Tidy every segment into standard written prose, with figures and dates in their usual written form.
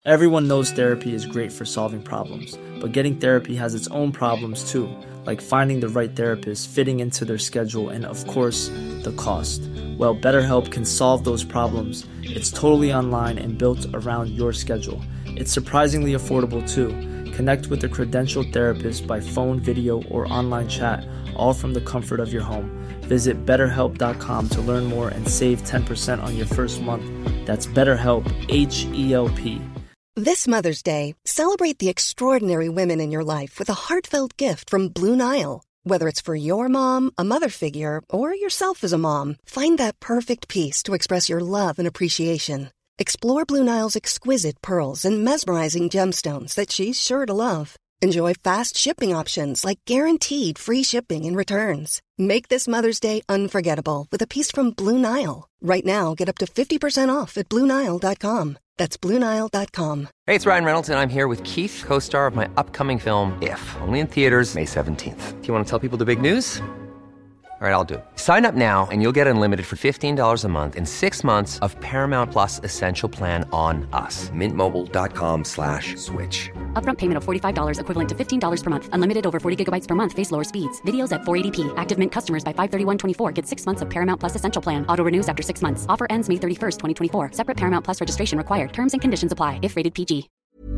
Everyone knows therapy is great for solving problems, but getting therapy has its own problems too, like finding the right therapist, fitting into their schedule, and of course, the cost. Well, BetterHelp can solve those problems. It's totally online and built around your schedule. It's surprisingly affordable too. Connect with a credentialed therapist by phone, video, or online chat, all from the comfort of your home. Visit BetterHelp.com to learn more and save 10% on your first month. That's BetterHelp, H-E-L-P. This Mother's Day, celebrate the extraordinary women in your life with a heartfelt gift from Blue Nile. Whether it's for your mom, a mother figure, or yourself as a mom, find that perfect piece to express your love and appreciation. Explore Blue Nile's exquisite pearls and mesmerizing gemstones that she's sure to love. Enjoy fast shipping options like guaranteed free shipping and returns. Make this Mother's Day unforgettable with a piece from Blue Nile. Right now, get up to 50% off at BlueNile.com. That's BlueNile.com. Hey, it's Ryan Reynolds, and I'm here with Keith, co-star of my upcoming film, If, only in theaters May 17th. Do you want to tell people the big news? All right, I'll do it. Sign up now and you'll get unlimited for $15 a month and 6 months of Paramount Plus Essential Plan on us. MintMobile.com/switch. Upfront payment of $45 equivalent to $15 per month. Unlimited over 40 gigabytes per month. Face lower speeds. Videos at 480p. Active Mint customers by 531.24 get 6 months of Paramount Plus Essential Plan. Auto renews after 6 months. Offer ends May 31st, 2024. Separate Paramount Plus registration required. Terms and conditions apply if rated PG.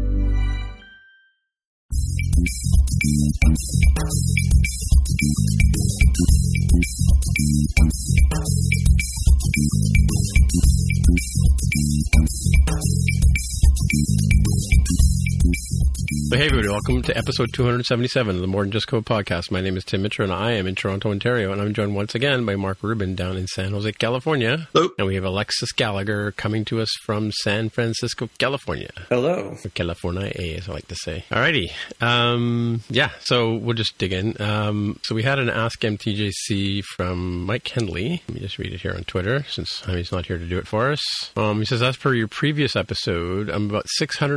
Hey everybody, welcome to episode 277 of the More Than Just Code podcast. My name is Tim Mitchell and I am in Toronto, Ontario, and I'm joined once again by Mark Rubin down in San Jose, California. Hello. And we have Alexis Gallagher coming to us from San Francisco, California. Hello. Or California, as I like to say. Alrighty. So we'll just dig in. So we had an Ask MTJC from Mike Henley. Let me just read it here on Twitter, since he's not here to do it for us. He says, as per your previous episode, I'm about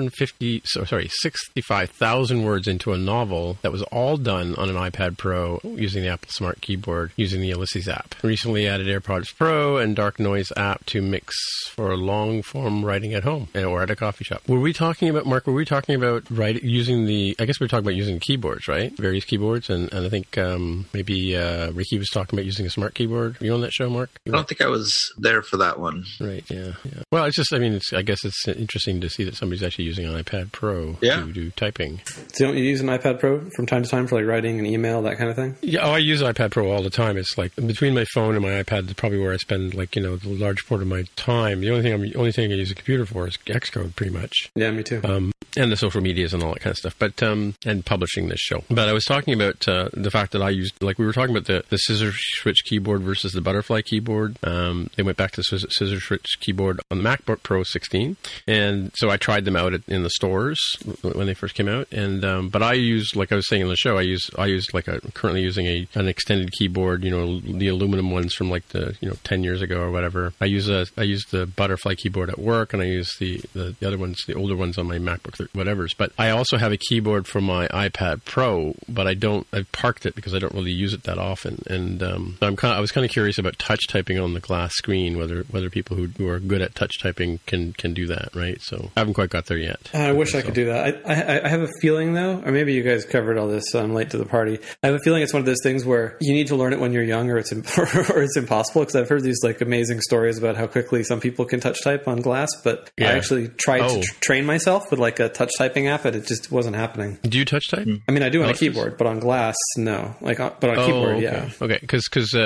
65,000 words into a novel that was all done on an iPad Pro using the Apple Smart Keyboard using the Ulysses app. Recently added AirPods Pro and Dark Noise app to mix for long-form writing at home or at a coffee shop. Were we talking about writing using I guess we were talking about using keyboards, right? Various keyboards, and I think maybe Ricky was talking about using a smart keyboard. Were you on that show, Mark? I don't think I was there for that one. Right, yeah. Well, I guess it's interesting to see that somebody's actually using an iPad Pro to do typing. So don't you use an iPad Pro from time to time for like writing an email, that kind of thing? Yeah, I use iPad Pro all the time. It's like between my phone and my iPad is probably where I spend the large part of my time. The only thing I use a computer for is Xcode, pretty much. Yeah, me too. And the social medias and all that kind of stuff. But and publishing this show. But I was talking about the fact that I used, we were talking about the scissor switch keyboard versus the butterfly keyboard. They went back to scissor switch keyboard on the MacBook Pro 16, and so I tried them out in the stores when they first came out. And but I use, like I was saying in the show, I use I'm currently using an extended keyboard, the aluminum ones from 10 years ago or whatever. I use the butterfly keyboard at work, and I use the other ones, the older ones on my MacBook, whatever's. But I also have a keyboard for my iPad Pro, but I've parked it because I don't really use it that often. And I was kind of curious about touch typing on the glass screen, whether people who are good at touch typing can do that, right? So I haven't quite got there yet. I wish I could do that. I have a feeling though, or maybe you guys covered all this, so I'm late to the party. I have a feeling it's one of those things where you need to learn it when you're young, or it's impossible. Because I've heard these amazing stories about how quickly some people can touch type on glass, but I actually tried to train myself with a touch typing app, and it just wasn't happening. Do you touch type? I mean, I do on a keyboard, but on glass, no. But on keyboard, yeah. Okay, because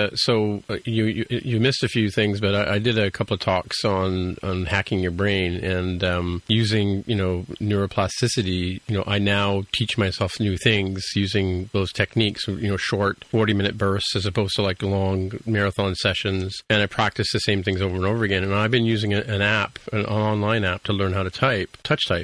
you missed a few things, but I did a couple of talks on hacking your brain and using neuroplasticity. I now teach myself new things using those techniques. Short 40-minute bursts as opposed to long marathon sessions, and I practice the same things over and over again. And I've been using an online app to learn how to touch type, and I've gotten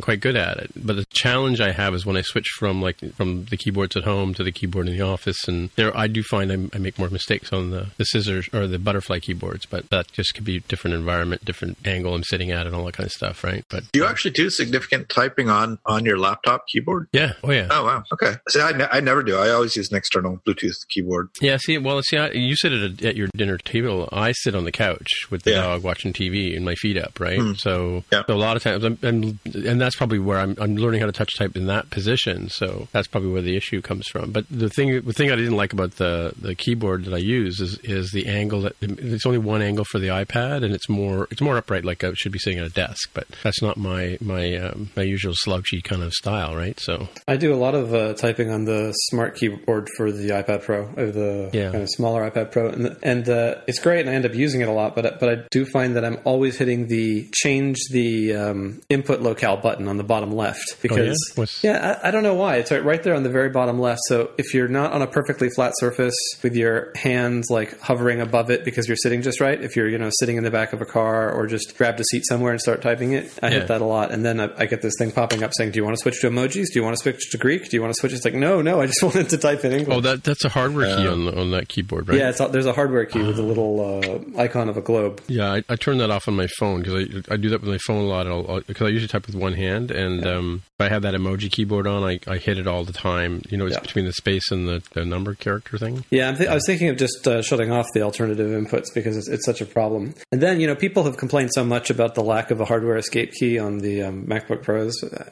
quite good at it. But the challenge I have is when I switch from the keyboards at home to the keyboard in the office, and there I do find I make more mistakes on the scissors or the butterfly keyboards, but that just could be different environment, different angle I'm sitting at, and all that kind of stuff, right? But do you actually do significant typing on your laptop keyboard? Yeah. Oh, yeah. Oh, wow. Okay. See, I never do. I always use an external Bluetooth keyboard. Yeah. See, you sit at your dinner table. I sit on the couch with the dog watching TV and my feet up, right? So a lot of times, and that's probably where I'm learning how to touch type in that position. So that's probably where the issue comes from. But the thing I didn't like about the keyboard that I use is the angle that it's only one angle for the iPad, and it's more upright, like I should be sitting at a desk. But that's not my usual slouchy kind of style, right? So I do a lot of typing on the smart keyboard for the iPad Pro, or the kind of smaller iPad Pro, and it's great, and I end up using it a lot. But I do find that I'm always hitting the change the input locale button on the bottom left, because I don't know why. It's right there on the very bottom left. So if you're not on a perfectly flat surface with your hands like hovering above it because you're sitting just right, if you're sitting in the back of a car or just grabbed a seat somewhere and start typing it, I hit that a lot, and then I get this thing popping up saying, "Do you want to switch to emojis? Do you want to switch to Greek? Do you want to switch?" It's like, no, I just wanted to type in English. Oh, that's a hardware key on that keyboard, right? Yeah, there's a hardware key with a little icon of a globe. Yeah, I turn that off on my phone because I do that with my phone a lot. Because I usually type with one hand, and if I have that emoji keyboard on, I hit it all the time. It's between the space and the number character thing. Yeah, I was thinking of just shutting off the alternative inputs because it's such a problem. And then, people have complained so much about the lack of a hardware escape key on the MacBook Pros.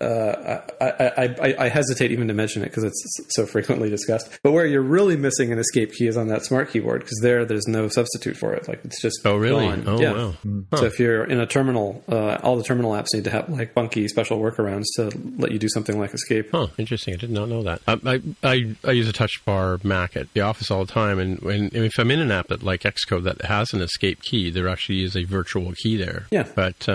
I hesitate even to mention it because it's so frequently discussed. But where you're really missing an escape key is on that smart keyboard, because there's no substitute for it. Like, it's just gone. Oh, yeah. Wow. Huh. So if you're in a terminal, all the terminal apps need to have like funky special workarounds to let you do something like escape. Huh, interesting. I did not know that. I use a touch bar Mac at the office all the time, and if I'm in an app like Xcode that has an escape key, there actually is a virtual key there. Yeah. But,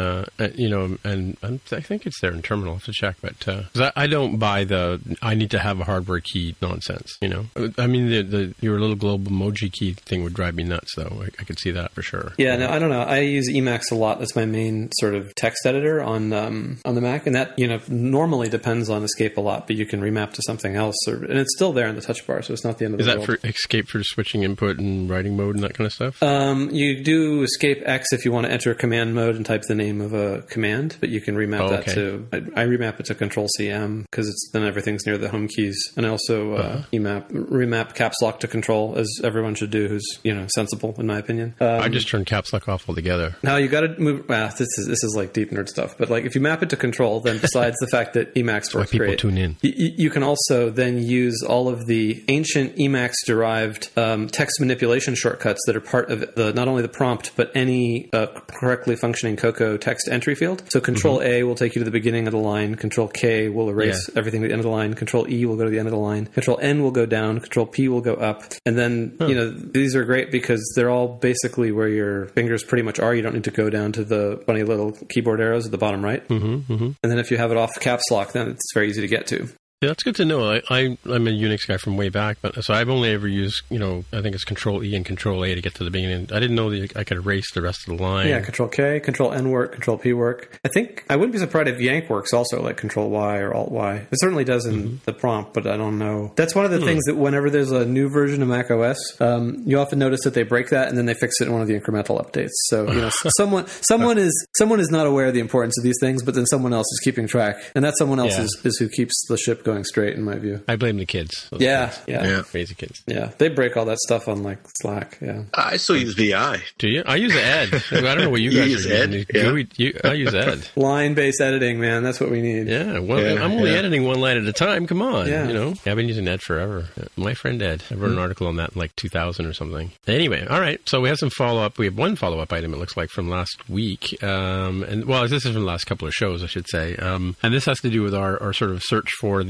and I think it's there in terminal. I have to check. But 'cause I don't buy I need to have a hardware key nonsense, I mean, your little global emoji key thing would drive me nuts, though. I could see that for sure. Yeah, no, I don't know. I use Emacs a lot. That's my main sort of text editor on the Mac, and that normally depends on Escape a lot, but you can remap to something else, and it's still there in the touch bar, so it's not the end of the world. Is that for Escape for switching input and writing mode and that kind of stuff? You do Escape X if you want to enter command mode and type the name of a command, but you can remap that to. I remap it to Control CM because then everything's near the home keys, and I also remap caps lock to Control, as everyone should do who's sensible, in my opinion. I just turn caps lock off altogether. Now you got to move. This is like deep nerd stuff, but like if you map it to Control, then besides the fact that Emacs works people great, tune in. You can also then use all of the ancient Emacs derived text manipulation shortcuts that are part of not only the prompt but any correctly functioning Cocoa text entry field. So Control A will take you to the beginning of the line. Control K will erase everything at the end of the line. Control E will go to the end of the line. Control N will go down. Control P will go up. And then these are great because they're all basically where your fingers pretty much are. You don't need to go down to the funny little keyboard arrows at the bottom right. And then if you have it off caps lock, then it's very easy to get to. Yeah, that's good to know. I'm a Unix guy from way back, but so I've only ever used, I think it's Control E and Control A to get to the beginning. I didn't know that I could erase the rest of the line. Yeah, Control K, Control N work, Control P work. I wouldn't be surprised if Yank works also, like Control Y or Alt Y. It certainly does in the prompt, but I don't know. That's one of the things that whenever there's a new version of Mac OS, you often notice that they break that and then they fix it in one of the incremental updates. So, someone is not aware of the importance of these things, but then someone else is keeping track, and that someone else is who keeps the ship going straight, in my view. I blame the kids. Yeah. Crazy kids. Yeah, they break all that stuff on like Slack. Yeah, I still use VI. Do you? I use Ed. I don't know what you guys use are Ed? using. I use Ed. Line-based editing, man. That's what we need. Yeah, I'm only editing one line at a time. Come on, I've been using Ed forever. My friend Ed. I wrote an article on that in like 2000 or something. Anyway, all right. So we have some follow-up. We have one follow-up item. It looks like from last week, this is from the last couple of shows, I should say. And this has to do with our sort of search for the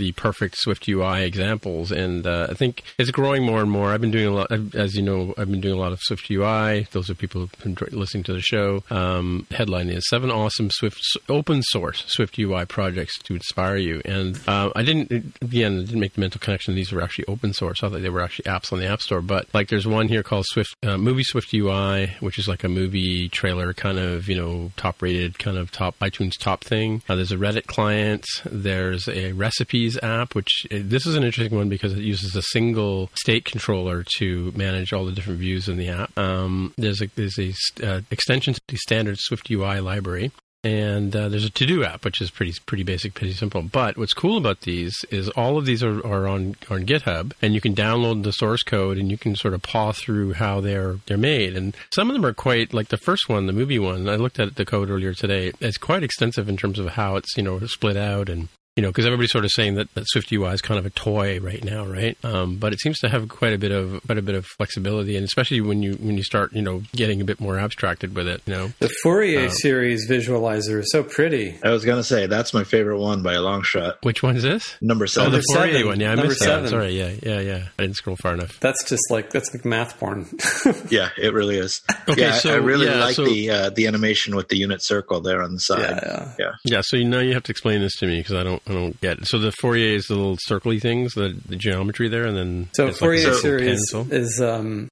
the perfect Swift UI examples, and I think it's growing more and more. I've been doing a lot, as you know, I've been doing a lot of Swift UI. Those are people who've been listening to the show. Headline is 7 awesome open source Swift UI projects to inspire you. And I didn't make the mental connection. These were actually open source. I thought they were actually apps on the App Store. But like there's one here called Movie Swift UI, which is like a movie trailer kind of, top rated kind of top iTunes top thing. There's a Reddit client. There's a recipes app, which this is an interesting one because it uses a single state controller to manage all the different views in the app. There's a extension to the standard Swift UI library. And there's a to-do app, which is pretty basic, pretty simple. But what's cool about these is all of these are on GitHub, and you can download the source code, and you can sort of paw through how they're made. And some of them are quite, like the first one, the movie one, I looked at the code earlier today. It's quite extensive in terms of how it's, split out and because everybody's sort of saying that Swift UI is kind of a toy right now, right? But it seems to have quite a bit of flexibility, and especially when you start, getting a bit more abstracted with it, The Fourier series visualizer is so pretty. I was going to say, that's my favorite one by a long shot. Which one is this? Number 7. Oh, the Fourier one. Yeah, I missed that. That. Sorry. Yeah. I didn't scroll far enough. That's like math porn. Yeah, it really is. Okay, yeah, so I really like the animation with the unit circle there on the side. Yeah. So now you have to explain this to me because I don't get it. So the Fourier is the little circly things, the geometry there, and then so Fourier series is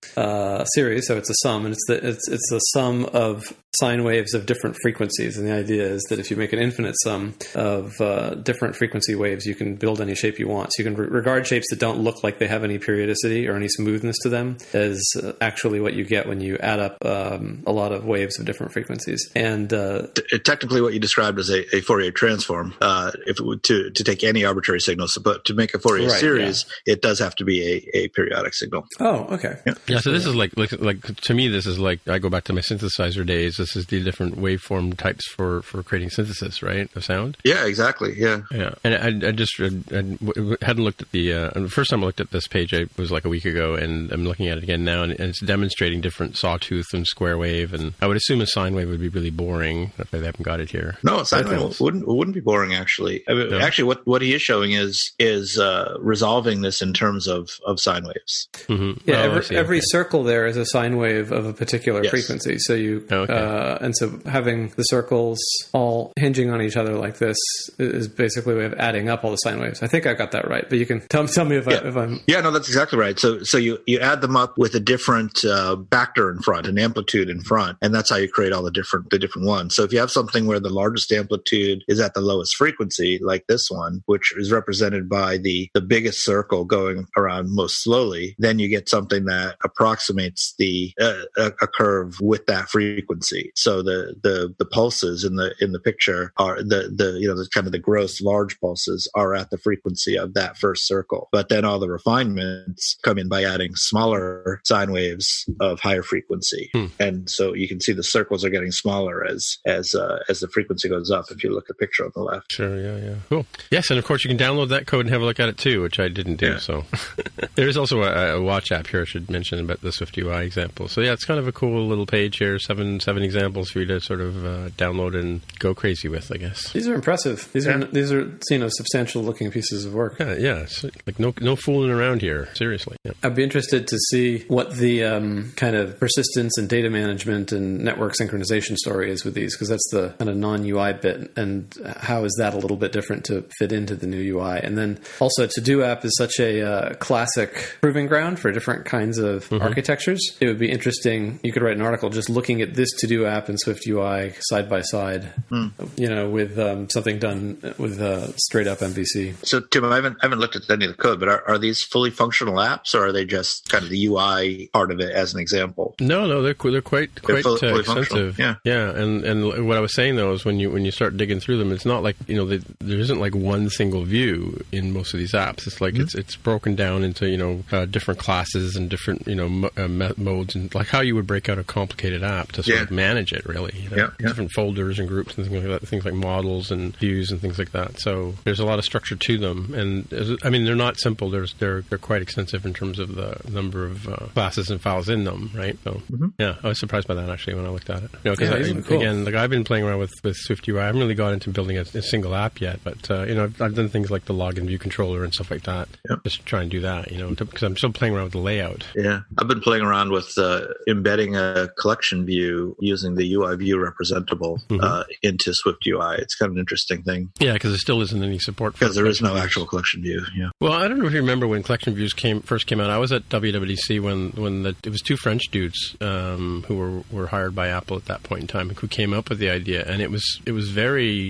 a series. So it's a sum, and it's the sum of sine waves of different frequencies. And the idea is that if you make an infinite sum of different frequency waves, you can build any shape you want. So you can regard shapes that don't look like they have any periodicity or any smoothness to them as actually what you get when you add up a lot of waves of different frequencies. And technically, what you described as a Fourier transform, if it would to take any arbitrary signals, but to make a Fourier series, it does have to be a periodic signal. Oh, okay. Yeah. So this is like to me, this is like I go back to my synthesizer days. This is the different waveform types for creating synthesis, right, of sound. Yeah, exactly. Yeah. And I just hadn't looked at the first time I looked at this page. It was like a week ago, and I'm looking at it again now, and it's demonstrating different sawtooth and square wave. And I would assume a sine wave would be really boring. If they haven't got it here. No, a sine wave wouldn't be boring actually. I mean, actually, what he is showing is resolving this in terms of sine waves. Mm-hmm. Yeah, every circle there is a sine wave of a particular frequency. So you and so having the circles all hinging on each other like this is basically a way of adding up all the sine waves. I think I got that right, but you can tell me if I'm. Yeah, no, that's exactly right. So you add them up with a different factor in front, an amplitude in front, and that's how you create all the different ones. So if you have something where the largest amplitude is at the lowest frequency, like this one, which is represented by the biggest circle going around most slowly, then you get something that approximates a curve with that frequency. So the pulses in the picture are the kind of the gross large pulses are at the frequency of that first circle. But then all the refinements come in by adding smaller sine waves of higher frequency. And so you can see the circles are getting smaller as the frequency goes up if you look at the picture on the left. Sure, yeah. Cool. Yes, and of course you can download that code and have a look at it too, which I didn't do. Yeah. So there is also a watch app here I should mention about the Swift UI example. So yeah, it's kind of a cool little page here, seven examples for you to sort of download and go crazy with, I guess. These are impressive. These are substantial looking pieces of work. Yeah. It's like no fooling around here. Seriously. Yeah. I'd be interested to see what the kind of persistence and data management and network synchronization story is with these, because that's the kind of non-UI bit, and how is that a little bit different to fit into the new UI? And then also To-Do app is such a classic proving ground for different kinds of architectures. It would be interesting. You could write an article just looking at this To-Do app and Swift UI side by side, with something done with straight up MVC. So Tim, I haven't looked at any of the code, but are these fully functional apps, or are they just kind of the UI part of it as an example? No, they're quite fully extensive. Yeah. And what I was saying though is when you start digging through them, it's not like there isn't like one single view in most of these apps. It's like it's broken down into different classes and different modes, and like how you would break out a complicated app to sort of manage it, really. Different folders and groups and things like that, things like models and views and things like that. So there's a lot of structure to them, and I mean they're not simple. They're quite extensive in terms of the number of classes and files in them, right? So yeah, I was surprised by that actually when I looked at it. Because cool. Again, like I've been playing around with Swift UI. I haven't really got into building a single app yet, but But I've done things like the login view controller and stuff like that. Yep. Just to try and do that, because I'm still playing around with the layout. Yeah, I've been playing around with embedding a collection view using the UI view representable into SwiftUI. It's kind of an interesting thing. Yeah, because there still isn't any support for because there is no views. actual collection view. Yeah. Well, I don't know if you remember when collection views first came out. I was at WWDC when it was two French dudes who were hired by Apple at that point in time who came up with the idea, and it was very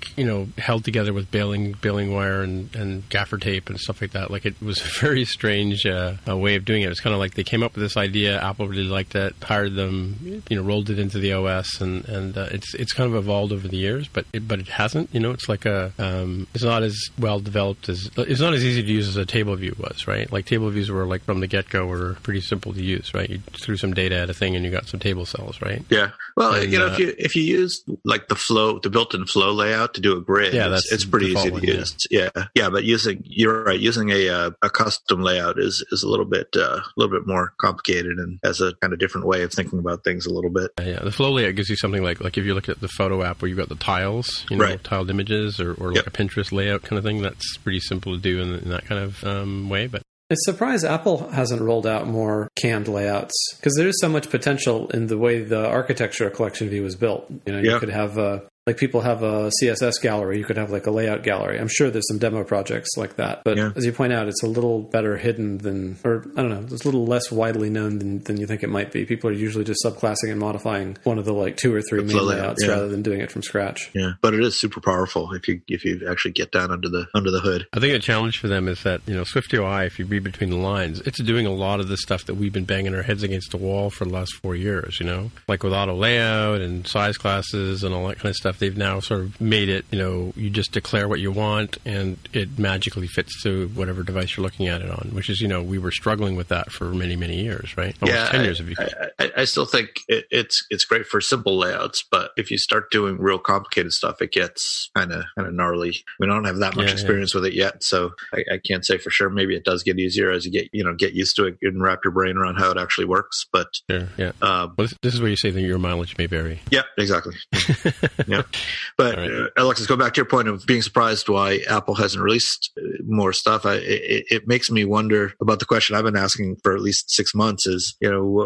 held together with baling wire and gaffer tape and stuff like that. Like, it was a very strange way of doing it. It's kind of like they came up with this idea, Apple really liked it, hired them, rolled it into the OS, and it's kind of evolved over the years, but it hasn't. It's like it's not as well developed as it's not as easy to use as a table view was, right? Like, table views were like from the get go were pretty simple to use, right? You threw some data at a thing and you got some table cells, right? Yeah. Well, and, if you use like the built-in flow layout to do a grid, it's pretty easy to use. Yeah. But you're right. Using a custom layout is a little bit more complicated and has a kind of different way of thinking about things a little bit. Yeah. The flow layout gives you something like if you look at the photo app where you've got the tiles, tiled images, or like a Pinterest layout kind of thing. That's pretty simple to do in that kind of way, but. It's surprised Apple hasn't rolled out more canned layouts, because there is so much potential in the way the architecture of Collection View was built. You could have people have a CSS gallery. You could have like a layout gallery. I'm sure there's some demo projects like that. But as you point out, it's a little better hidden it's a little less widely known than you think it might be. People are usually just subclassing and modifying one of the 2 or 3 main layouts rather than doing it from scratch. Yeah, but it is super powerful if you actually get down under the hood. I think the challenge for them is that SwiftUI, if you read between the lines, it's doing a lot of the stuff that we've been banging our heads against the wall for the last 4 years. Like with auto layout and size classes and all that kind of stuff. They've now sort of made it, you just declare what you want and it magically fits to whatever device you're looking at it on, which is, we were struggling with that for many, many years, right? Almost 10 years if you could. I still think it's great for simple layouts, but if you start doing real complicated stuff, it gets kind of gnarly. We don't have that much experience with it yet, so I can't say for sure. Maybe it does get easier as you get used to it and wrap your brain around how it actually works. But sure, yeah. Well, this is where you say that your mileage may vary. Yeah, exactly. Yeah. But Alexis, go back to your point of being surprised why Apple hasn't released more stuff. It makes me wonder about the question I've been asking for at least 6 months is,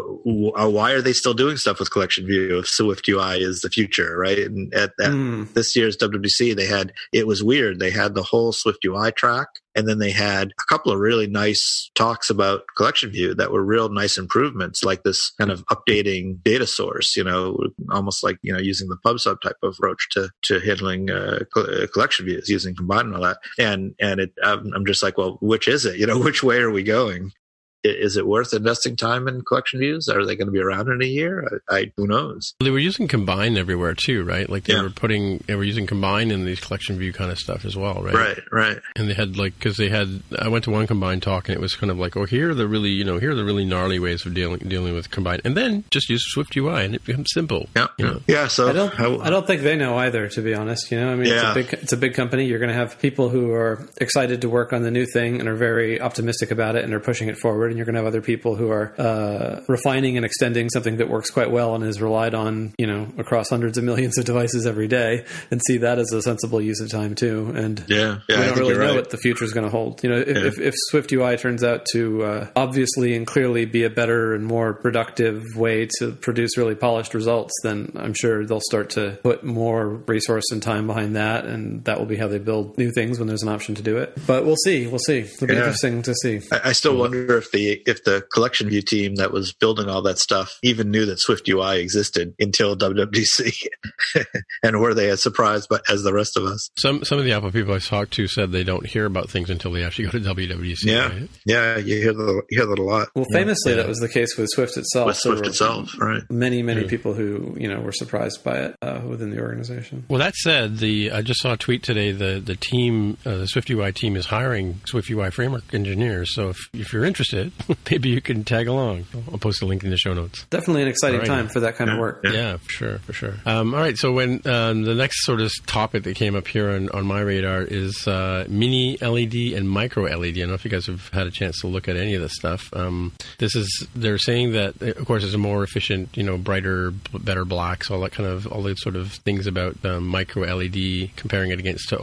why are they still doing stuff with Collection View if SwiftUI is the future, right? And at this year's WWDC, it was weird. They had the whole SwiftUI track, and then they had a couple of really nice talks about Collection View that were real nice improvements, like this kind of updating data source, almost like, using the PubSub type of approach to handling Collection Views, using Combine and all that. And I'm just like, well, which is it? Which way are we going? Is it worth investing time in collection views? Are they going to be around in a year? Who knows? They were using Combine everywhere too, right? Like they were using Combine in these collection view kind of stuff as well, right? Right. And they had I went to one Combine talk and it was kind of like, oh, here are the really gnarly ways of dealing with Combine, and then just use SwiftUI and it becomes simple. Yeah. So I don't think they know either, to be honest. It's a big company. You're going to have people who are excited to work on the new thing and are very optimistic about it and are pushing it forward. And you're going to have other people who are refining and extending something that works quite well and is relied on, across hundreds of millions of devices every day, and see that as a sensible use of time too. And we don't really know what the future is going to hold. If SwiftUI turns out to obviously and clearly be a better and more productive way to produce really polished results, then I'm sure they'll start to put more resource and time behind that, and that will be how they build new things when there's an option to do it. But we'll see. It'll be interesting to see. I still wonder if the Collection View team that was building all that stuff even knew that SwiftUI existed until WWDC, and were they as surprised as the rest of us? Some of the Apple people I talked to said they don't hear about things until they actually go to WWDC. Yeah, right? Yeah, you hear that a lot. Well, famously, that was the case with Swift itself. With Swift itself, right? Many people who were surprised by it within the organization. Well, that said, I just saw a tweet today. The team, the SwiftUI team, is hiring SwiftUI framework engineers. So if you're interested, interested, maybe you can tag along. I'll post a link in the show notes. Definitely an exciting time for that kind of work. Yeah, for sure. All right, so when the next sort of topic that came up here on my radar is mini LED and micro LED. I don't know if you guys have had a chance to look at any of this stuff. They're saying that, of course, it's a more efficient, brighter, better blacks, all the sort of things about micro LED, comparing it against to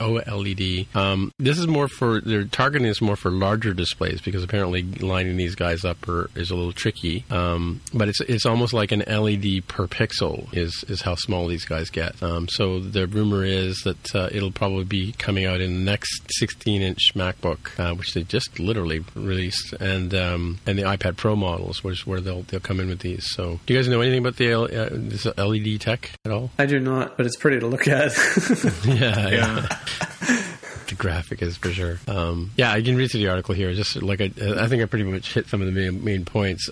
OLED. This is they're targeting this more for larger displays, because apparently lining these guys up is a little tricky. But it's almost like an LED per pixel is how small these guys get. So the rumor is that it'll probably be coming out in the next 16-inch MacBook, which they just literally released, and the iPad Pro models, which where they'll come in with these. So, do you guys know anything about this LED tech at all? I do not, but it's pretty to look at. Yeah. The graphic is for sure. I can read through the article here. Just like I think I pretty much hit some of the main points.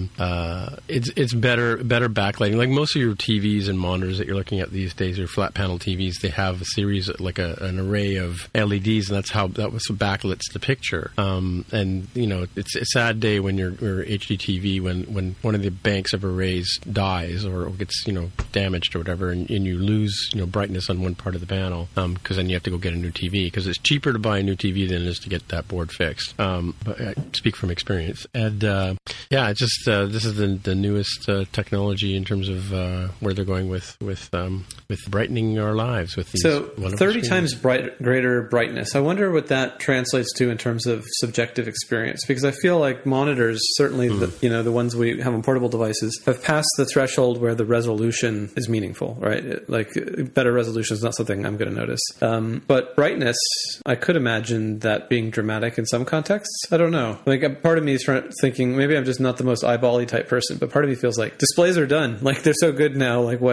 It's better backlighting. Like most of your TVs and monitors that you're looking at these days, your flat panel TVs, they have a series, like an array of LEDs, and that was what backlights the picture. And it's a sad day when your HD TV, when one of the banks of arrays dies or gets damaged or whatever, and you lose brightness on one part of the panel, because then you have to go get a new TV, because it's cheaper to buy a new TV than it is to get that board fixed. But I speak from experience. And it's just this is the newest technology in terms of where they're going with brightening our lives with these. So 30 times greater brightness. I wonder what that translates to in terms of subjective experience, because I feel like monitors, certainly the ones we have on portable devices, have passed the threshold where the resolution is meaningful, right? Like better resolution is not something I'm going to notice. But brightness, I could imagine that being dramatic in some contexts. I don't know. Like, part of me is thinking maybe I'm just not the most eyeball-y type person, but part of me feels like displays are done. Like, they're so good now. Like,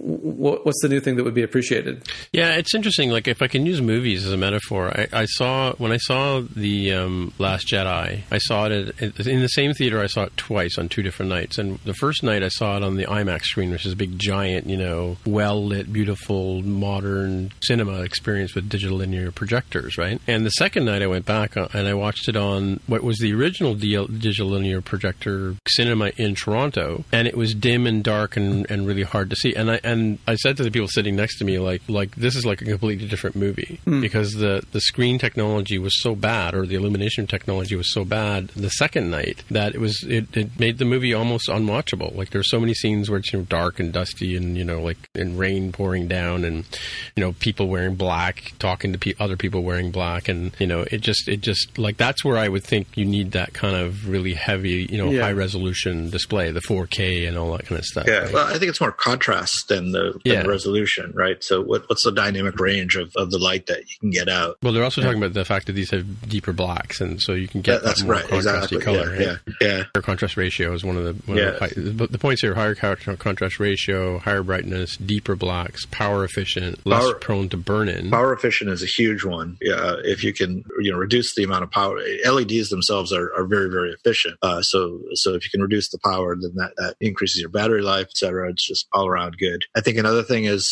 what's the new thing that would be appreciated? Yeah, it's interesting. Like, if I can use movies as a metaphor, when I saw the Last Jedi, I saw it in the same theater. I saw it twice on 2 different nights. And the first night I saw it on the IMAX screen, which is a big, giant, well-lit, beautiful, modern cinema experience with digital linear projectors, right? And the second night I went back and I watched it on what was the original digital linear projector cinema in Toronto, and it was dim and dark and really hard to see. And I said to the people sitting next to me, like this is like a completely different movie, because the screen technology was so bad, or the illumination technology was so bad the second night, that it made the movie almost unwatchable. Like, there's so many scenes where it's dark and dusty and and rain pouring down, and people wearing black talking to other people wearing black, and it just like, that's where I would think you need that kind of really heavy high resolution display, the 4K and all that kind of stuff. Yeah, right? well, I think it's more contrast than the resolution, right? So what's the dynamic range of the light that you can get out? Well, they're also talking about the fact that these have deeper blacks, and so you can get that's more right, contrasty exactly. color. Yeah. Higher contrast ratio is one of the points here. Higher contrast ratio, higher brightness, deeper blacks, power efficient, less prone to burn-in. Power efficient is a huge one. Yeah, if you can reduce the amount of power. LEDs themselves are very, very efficient. So if you can reduce the power, then that increases your battery life, et cetera. It's just all around good. I think another thing is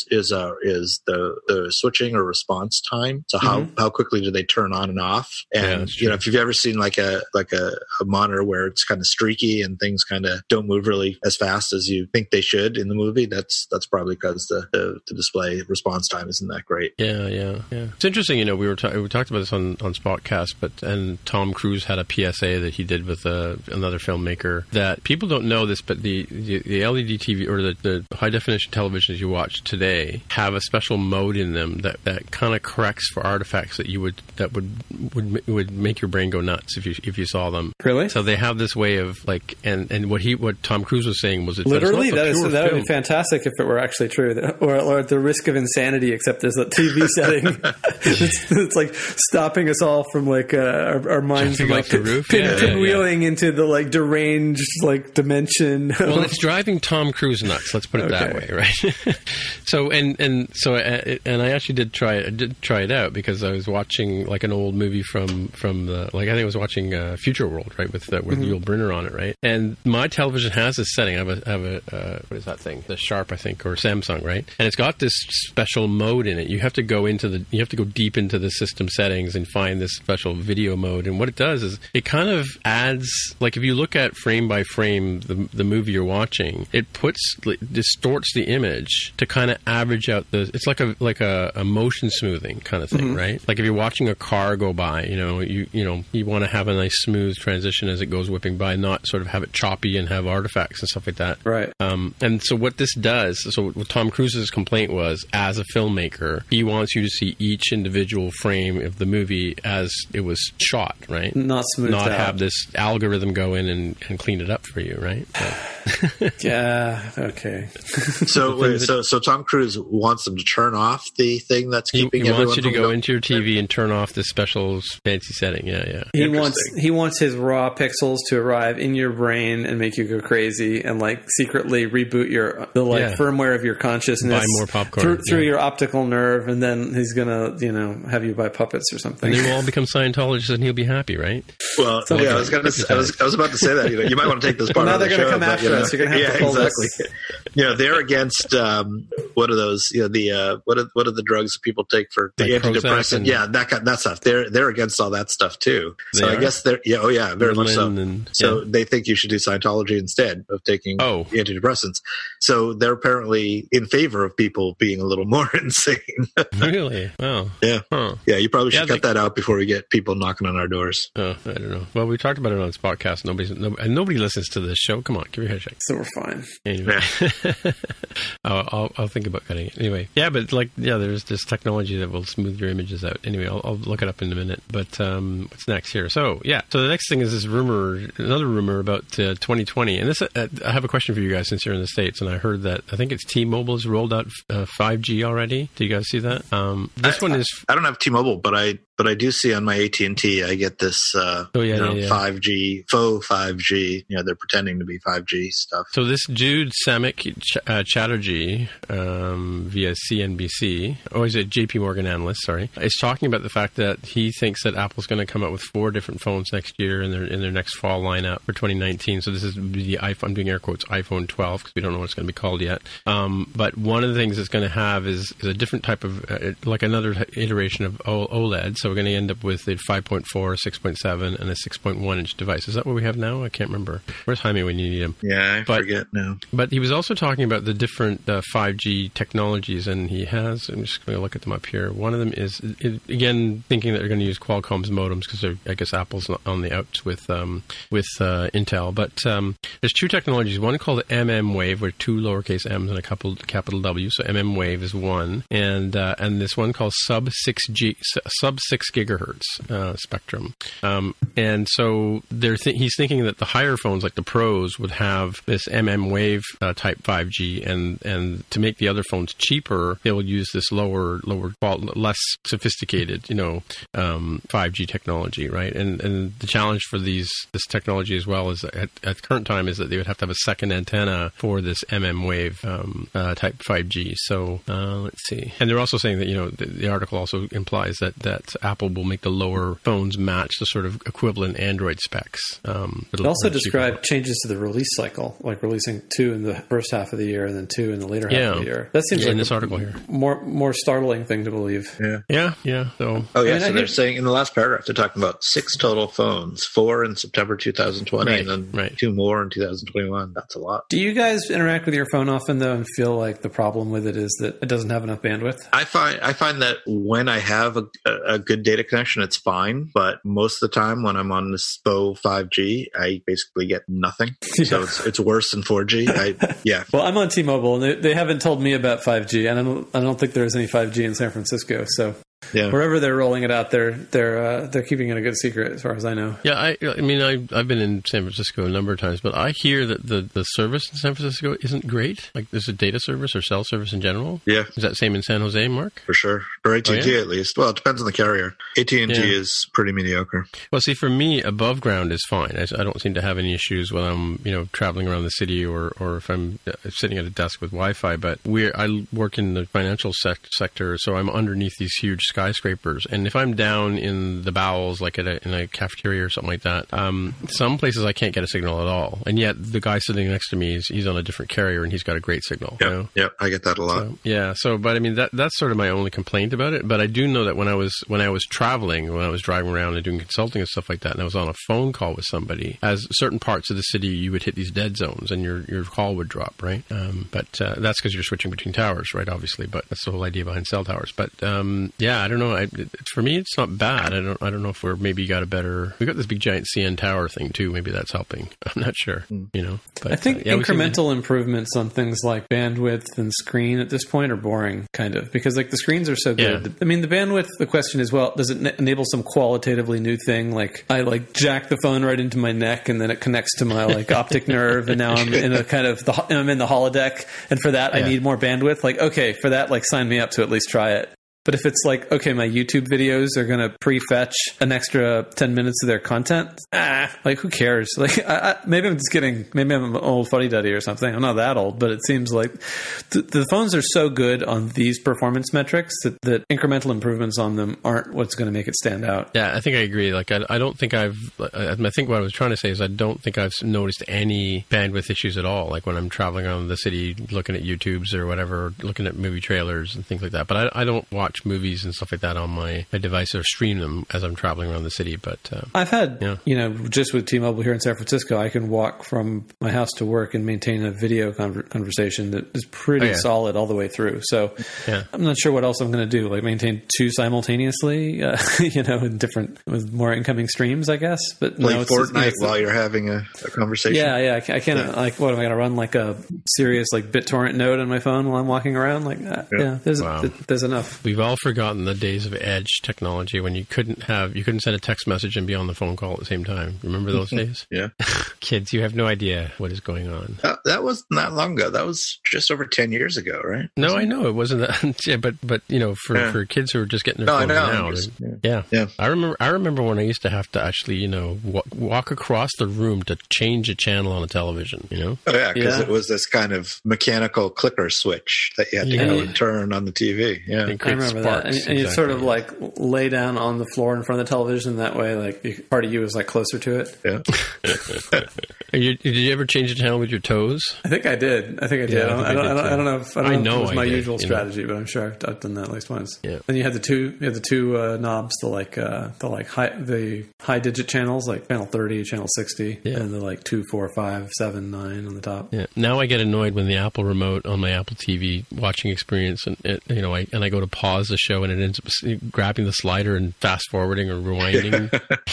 the switching or response time. So how quickly do they turn on and off? And if you've ever seen like a monitor where it's kind of streaky and things kind of don't move really as fast as you think they should in the movie, that's probably because the display response time isn't that great. Yeah. It's interesting. We talked about this on Spotcast, and Tom Cruise had a PSA that he did with another filmmaker, that people don't know this, but the LED TV or the high definition televisions you watch today have a special mode in them that kind of corrects for artifacts that would make your brain go nuts if you saw them. Really? So they have this way of like, and what Tom Cruise was saying was literally that would be fantastic if it were actually true, or at the risk of insanity, except there's a TV setting it's like stopping us all from like our minds from like pinwheeling into the like deranged like dimension. Well, it's driving Tom Cruise nuts. Let's put it that way, right? So I actually did try it out, because I was watching like an old movie from the, like, I think I was watching Future World, right, with Yul Brynner on it, right? And my television has this setting. I have a what is that thing? The Sharp, I think, or Samsung, right? And it's got this special mode in it. You have to go deep into into the system settings and find this special video mode. And what it does is it kind of adds, like if you look at frame by frame the movie you're watching, it distorts the image to kind of average out it's like a motion smoothing kind of thing, right? Like if you're watching a car go by, you want to have a nice smooth transition as it goes whipping by, not sort of have it choppy and have artifacts and stuff like that. Right. And so what this does, so what Tom Cruise's complaint was, as a filmmaker, he wants you to see each individual frame of the movie as it was shot, right? Not smooth out. Have this algorithm go in and clean it up for you, right? Yeah, okay. So Tom Cruise wants them to turn off the thing that's keeping everyone. He wants you to go into your TV and turn off this special fancy setting. Yeah. He wants his raw pixels to arrive in your brain and make you go crazy and like secretly reboot the firmware of your consciousness. Buy more popcorn through your optical nerve, and then he's gonna have you buy puppets or something. And they will all become Scientologists, and he'll be happy, right? Well, I was about to say that. You might want to take this part. Now they're going to come after us. You're going to have to pull exactly. This. They're against what are those? What are the drugs that people take for the antidepressant? That stuff. They're against all that stuff too. So I guess they're very much so. So they think you should do Scientology instead of taking antidepressants. So they're apparently in favor of people being a little more insane. Really? Wow. Yeah. Huh. Yeah. You probably should cut that out before we get people knocking on our doors. Oh, I don't know. Well, we talked about it on this podcast. Nobody listens to this show. Come on, give me a head shake. So we're fine. Anyway, I'll think about cutting it. Anyway, there's this technology that will smooth your images out. Anyway, I'll look it up in a minute. But what's next here? So the next thing is this another rumor about 2020. And this, I have a question for you guys since you're in the States, and I heard that I think it's T-Mobile has rolled out 5G already. Do you guys see that? I don't have T-Mobile, but I do see on my AT&T, I get this 5G, faux 5G. They're pretending to be 5G stuff. So this dude, Samik Chatterjee, via CNBC, he's a JP Morgan analyst, is talking about the fact that he thinks that Apple's going to come out with 4 different phones next year in their next fall lineup for 2019. So this is the iPhone, I'm doing air quotes, iPhone 12, because we don't know what it's going to be called yet. But one of the things it's going to have is a different type of, like another iteration of OLED. So we're going to end up with a 5.4, 6.7, and a 6.1 inch device. Is that what we have now? I can't remember. Where's Jaime when you need him? Yeah, I forget now. But he was also talking about the different 5G technologies, and he has, I'm just going to look at them up here. One of them is, again, thinking that they're going to use Qualcomm's modems, because I guess Apple's on the outs with Intel. But there's 2 technologies. One called mmWave, with 2 lowercase m's and a capital W. So mmWave is one. And this one called sub 6 gigahertz spectrum. And so he's thinking that the higher phones, like the Pros, would have this mmWave type 5G, and to make the other phones cheaper, they will use this lower, less sophisticated, 5G technology, right? And the challenge for this technology as well is at the current time is that they would have to have a second antenna for this mmWave type 5G. So let's see. And they're also saying that the article also implies that Apple will make the lower phones match the sort of equivalent Android specs. It also described changes to the release cycle, like releasing 2 in the first half of the year and then 2 in the later half of the year. That seems like in this article here, more startling thing to believe. Yeah. So they're saying in the last paragraph they're talking about 6 total phones, 4 in September 2020, and then 2 more in 2021. That's a lot. Do you guys interact with your phone often though, and feel like the problem with it is that it doesn't have enough bandwidth? I find that when I have a good data connection, it's fine. But most of the time when I'm on this faux 5G, I basically get nothing. So it's worse than 4G. Well, I'm on T-Mobile, and they haven't told me about 5G, and I don't think there's any 5G in San Francisco. So wherever they're rolling it out, they're keeping it a good secret, as far as I know. Yeah, I mean, I've been in San Francisco a number of times, but I hear that the service in San Francisco isn't great. Like, there's a data service or cell service in general. Yeah, is that same in San Jose, Mark? For sure, for AT&T at least. Well, it depends on the carrier. AT&T is pretty mediocre. Well, see, for me, above ground is fine. I don't seem to have any issues when I'm traveling around the city or if I'm sitting at a desk with Wi-Fi. But I work in the financial sector, so I'm underneath these huge skyscrapers. And if I'm down in the bowels, like in a cafeteria or something like that, some places I can't get a signal at all. And yet the guy sitting next to me, he's on a different carrier and he's got a great signal. Yeah, you know? yeah, I get that a lot. But I mean, that's sort of my only complaint about it. But I do know that when I was traveling, when I was driving around and doing consulting and stuff like that, and I was on a phone call with somebody, as certain parts of the city, you would hit these dead zones and your call would drop, right? But that's because you're switching between towers, right? Obviously, but that's the whole idea behind cell towers. But I don't know. For me, it's not bad. I don't know if we got this big giant CN tower thing too. Maybe that's helping. I'm not sure. You know, but I think incremental improvements on things like bandwidth and screen at this point are boring, kind of, because like the screens are so good. Yeah. I mean, the bandwidth. The question is, well, does it enable some qualitatively new thing? Like I jack the phone right into my neck, and then it connects to my optic nerve, and now I'm in a kind of I'm in the holodeck, and for that I need more bandwidth. Like, okay, for that, sign me up to at least try it. But if it's like, okay, my YouTube videos are going to pre-fetch an extra 10 minutes of their content, who cares? Maybe I'm an old fuddy-duddy or something. I'm not that old, but it seems like the phones are so good on these performance metrics that incremental improvements on them aren't what's going to make it stand out. Yeah, I think I agree. I don't think I think what I was trying to say is I don't think I've noticed any bandwidth issues at all. Like when I'm traveling around the city, looking at YouTubes or whatever, looking at movie trailers and things like that. But I don't watch movies and stuff like that on my device or stream them as I'm traveling around the city. But I've had, just with T-Mobile here in San Francisco, I can walk from my house to work and maintain a video conversation that is pretty solid all the way through. So I'm not sure what else I'm going to do, maintain two simultaneously, in different, with more incoming streams, I guess. But play Fortnite while you're having a conversation. Yeah, I can't. What am I going to run? A serious BitTorrent node on my phone while I'm walking around? There's enough. We've all forgotten the days of edge technology when you couldn't send a text message and be on the phone call at the same time. Remember those days? Yeah. Kids, you have no idea what is going on. That was not long ago. That was just over 10 years ago, right? No, I know it wasn't that. Yeah, but for kids who are just getting their phones now. Yeah. I remember when I used to have to actually, walk across the room to change a channel on a television, Oh, yeah, because it was this kind of mechanical clicker switch that you had to go and turn on the TV. Yeah. I remember that. And you sort of lay down on the floor in front of the television. That way, part of you is closer to it. Yeah. Did you ever change the channel with your toes? I think I did. I don't know if it was my usual strategy, but I'm sure I've done that at least once. Yeah. Then you had the two knobs, the high digit channels, like channel 30, channel 60, and the 2, 4, 5, 7, 9 on the top. Yeah. Now I get annoyed when the Apple remote on my Apple TV watching experience, and I go to pause the show and it ends up grabbing the slider and fast forwarding or rewinding.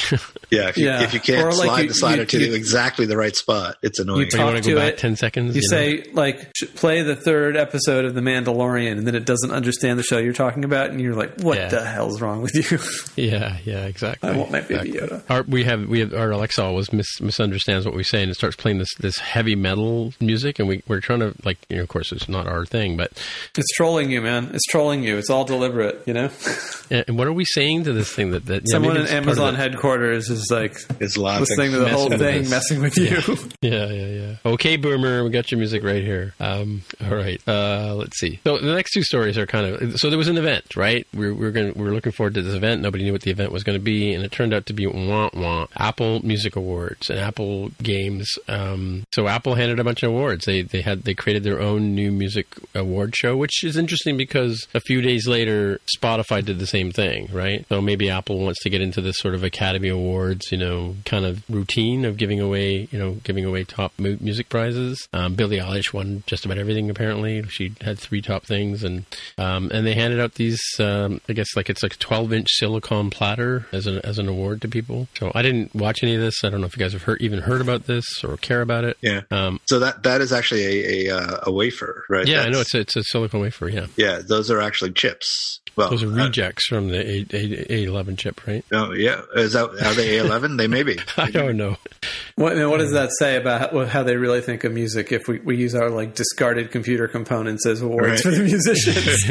If you can't slide the slider to exactly the right spot, it's annoying. You want to go back 10 seconds? You say, play the third episode of The Mandalorian, and then it doesn't understand the show you're talking about, and you're like, what the hell's wrong with you? Yeah, exactly. I want my baby Yoda. Our Alexa always misunderstands what we say, and it starts playing this heavy metal music, and we're trying to, of course, it's not our thing, but... It's trolling you, man. It's trolling you. It's all deliberate, And what are we saying to this thing that someone in Amazon headquarters is listening to the whole thing, messing with you? Yeah. Okay, Boomer, we got your music right here. All right. Let's see. So the next two stories are kind of... So there was an event, right? We were looking forward to this event. Nobody knew what the event was going to be, and it turned out to be Apple Music Awards and Apple Games. So Apple handed a bunch of awards. They created their own new music award show, which is interesting because a few days later, Spotify did the same thing, right? So maybe Apple wants to get into this sort of Academy Awards, kind of routine of giving away top music prizes. Billie Eilish won just about everything, apparently. She had 3 top things, and they handed out these, I guess it's a 12-inch silicone platter as an award to people. So I didn't watch any of this. I don't know if you guys have even heard about this or care about it. Yeah. So that is actually a wafer, right? Yeah, I know it's a silicone wafer. Yeah. Yeah, those are actually chips. Well, those are rejects from the A11 chip, right? Oh, yeah. Are they A11? They may be. I don't know. What does that say about how they really think of music if we use our like discarded computer components as awards for the musicians?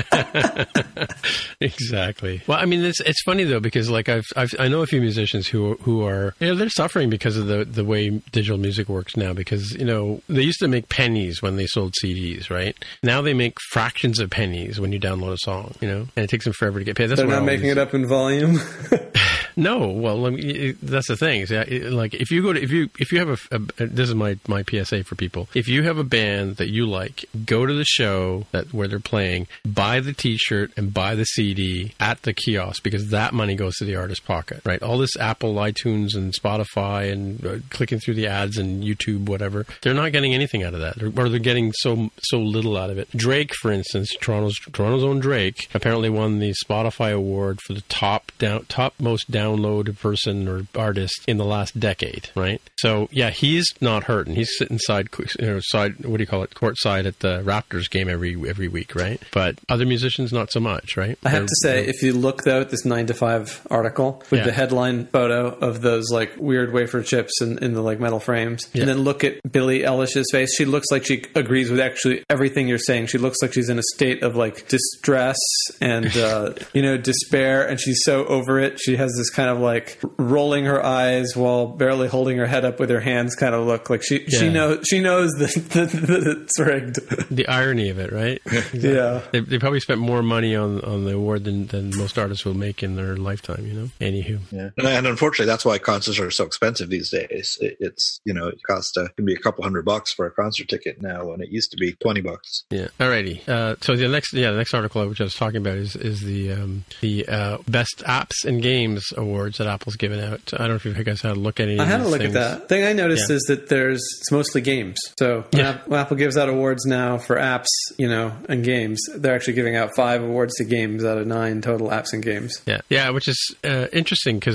Exactly. Well, I mean, it's funny though, because like I know a few musicians who are, you know, they're suffering because of the way digital music works now, because, you know, they used to make pennies when they sold CDs, right? Now they make fractions of pennies when you download a song, you know, and it takes them forever to get paid. They're not making it up in volume. No, well, that's the thing. Like, if you go to if you have this is my PSA for people. If you have a band that you like, go to the show where they're playing, buy the T-shirt and buy the CD at the kiosk, because that money goes to the artist's pocket, right? All this Apple, iTunes, and Spotify, and clicking through the ads and YouTube, whatever, they're not getting anything out of that, or they're getting so little out of it. Drake, for instance, Toronto's own Drake, apparently won the Spotify award for the top most downloaded person or artist in the last decade, right? So yeah, he's not hurting. He's sitting courtside at the Raptors game every week, right? But other musicians, not so much, right? I have to say, if you look though at this 9 to 5 article with the headline photo of those like weird wafer chips in the like metal frames, and then look at Billie Eilish's face, she looks like she agrees with actually everything you're saying. She looks like she's in a state of like distress and despair, and she's so over it. She has this kind of like rolling her eyes while barely holding her head up with her hands kind of look like she knows that it's rigged. The irony of it, right? Exactly. Yeah. They probably spent more money on the award than most artists will make in their lifetime, you know? Anywho. Yeah. And unfortunately, that's why concerts are so expensive these days. It's it costs can be a couple $100 for a concert ticket now, when it used to be $20. Yeah. Alrighty. So the next article which I was talking about is the best apps and games awards that Apple's given out. I don't know if you guys had a look at any. I had a look things. at that. Thing I noticed is that it's mostly games. So when Apple gives out awards now for apps, and games, they're actually giving out 5 awards to games out of 9 total apps and games. Yeah, which is interesting because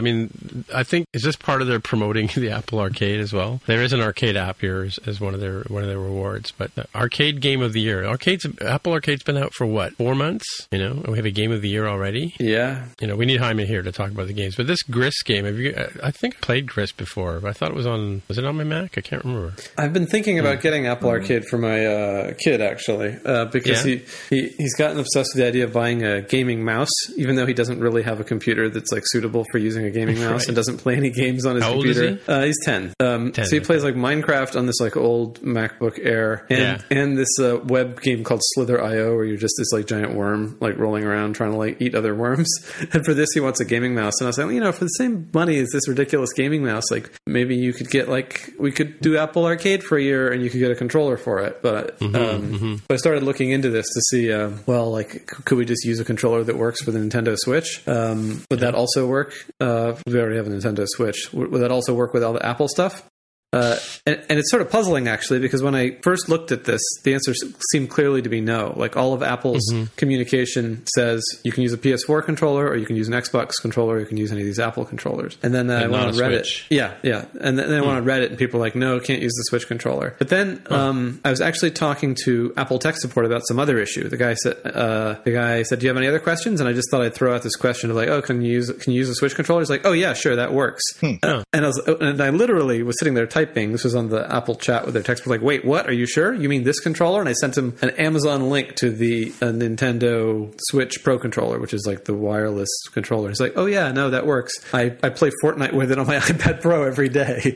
I think, is this part of their promoting the Apple Arcade as well? There is an arcade app here as one of their rewards, but Arcade Game of the Year. Apple Arcade's been out for what, 4 months? And we have a Game of the Year already. Yeah. We need Jaime here to talk about the games. But this Grist game, I think I played Grist before, but I thought was it on my Mac? I can't remember. I've been thinking about getting Apple Arcade for my kid, actually, because he's gotten obsessed with the idea of buying a gaming mouse, even though he doesn't really have a computer that's like suitable for using a gaming mouse and doesn't play any games on his computer. Old is he? He's 10. So he plays like Minecraft on this like old MacBook Air and this web game called Slither.io, where you're just this like giant worm like rolling around trying to like eat other worms. And for this, he wants a gaming mouse. And I was like, for the same money as this ridiculous gaming mouse, like maybe you could get we could do Apple Arcade for a year and you could get a controller for it. But I started looking into this to see, could we just use a controller that works for the Nintendo Switch? Would that also work? We already have a Nintendo Switch. Would that also work with all the Apple stuff? And it's sort of puzzling, actually, because when I first looked at this, the answer seemed clearly to be no. Like, all of Apple's communication says you can use a PS4 controller, or you can use an Xbox controller, or you can use any of these Apple controllers. And then I went on Reddit. Switch. Yeah. And then I went on Reddit, and people were like, no, can't use the Switch controller. But then I was actually talking to Apple tech support about some other issue. The guy said, do you have any other questions? And I just thought I'd throw out this question of like, oh, can you use a Switch controller? He's like, oh, yeah, sure, that works. And I literally was sitting there typing. This was on the Apple chat with their text. Like, wait, what? Are you sure? You mean this controller? And I sent him an Amazon link to the Nintendo Switch Pro controller, which is like the wireless controller. He's like, oh yeah, no, that works. I play Fortnite with it on my iPad Pro every day.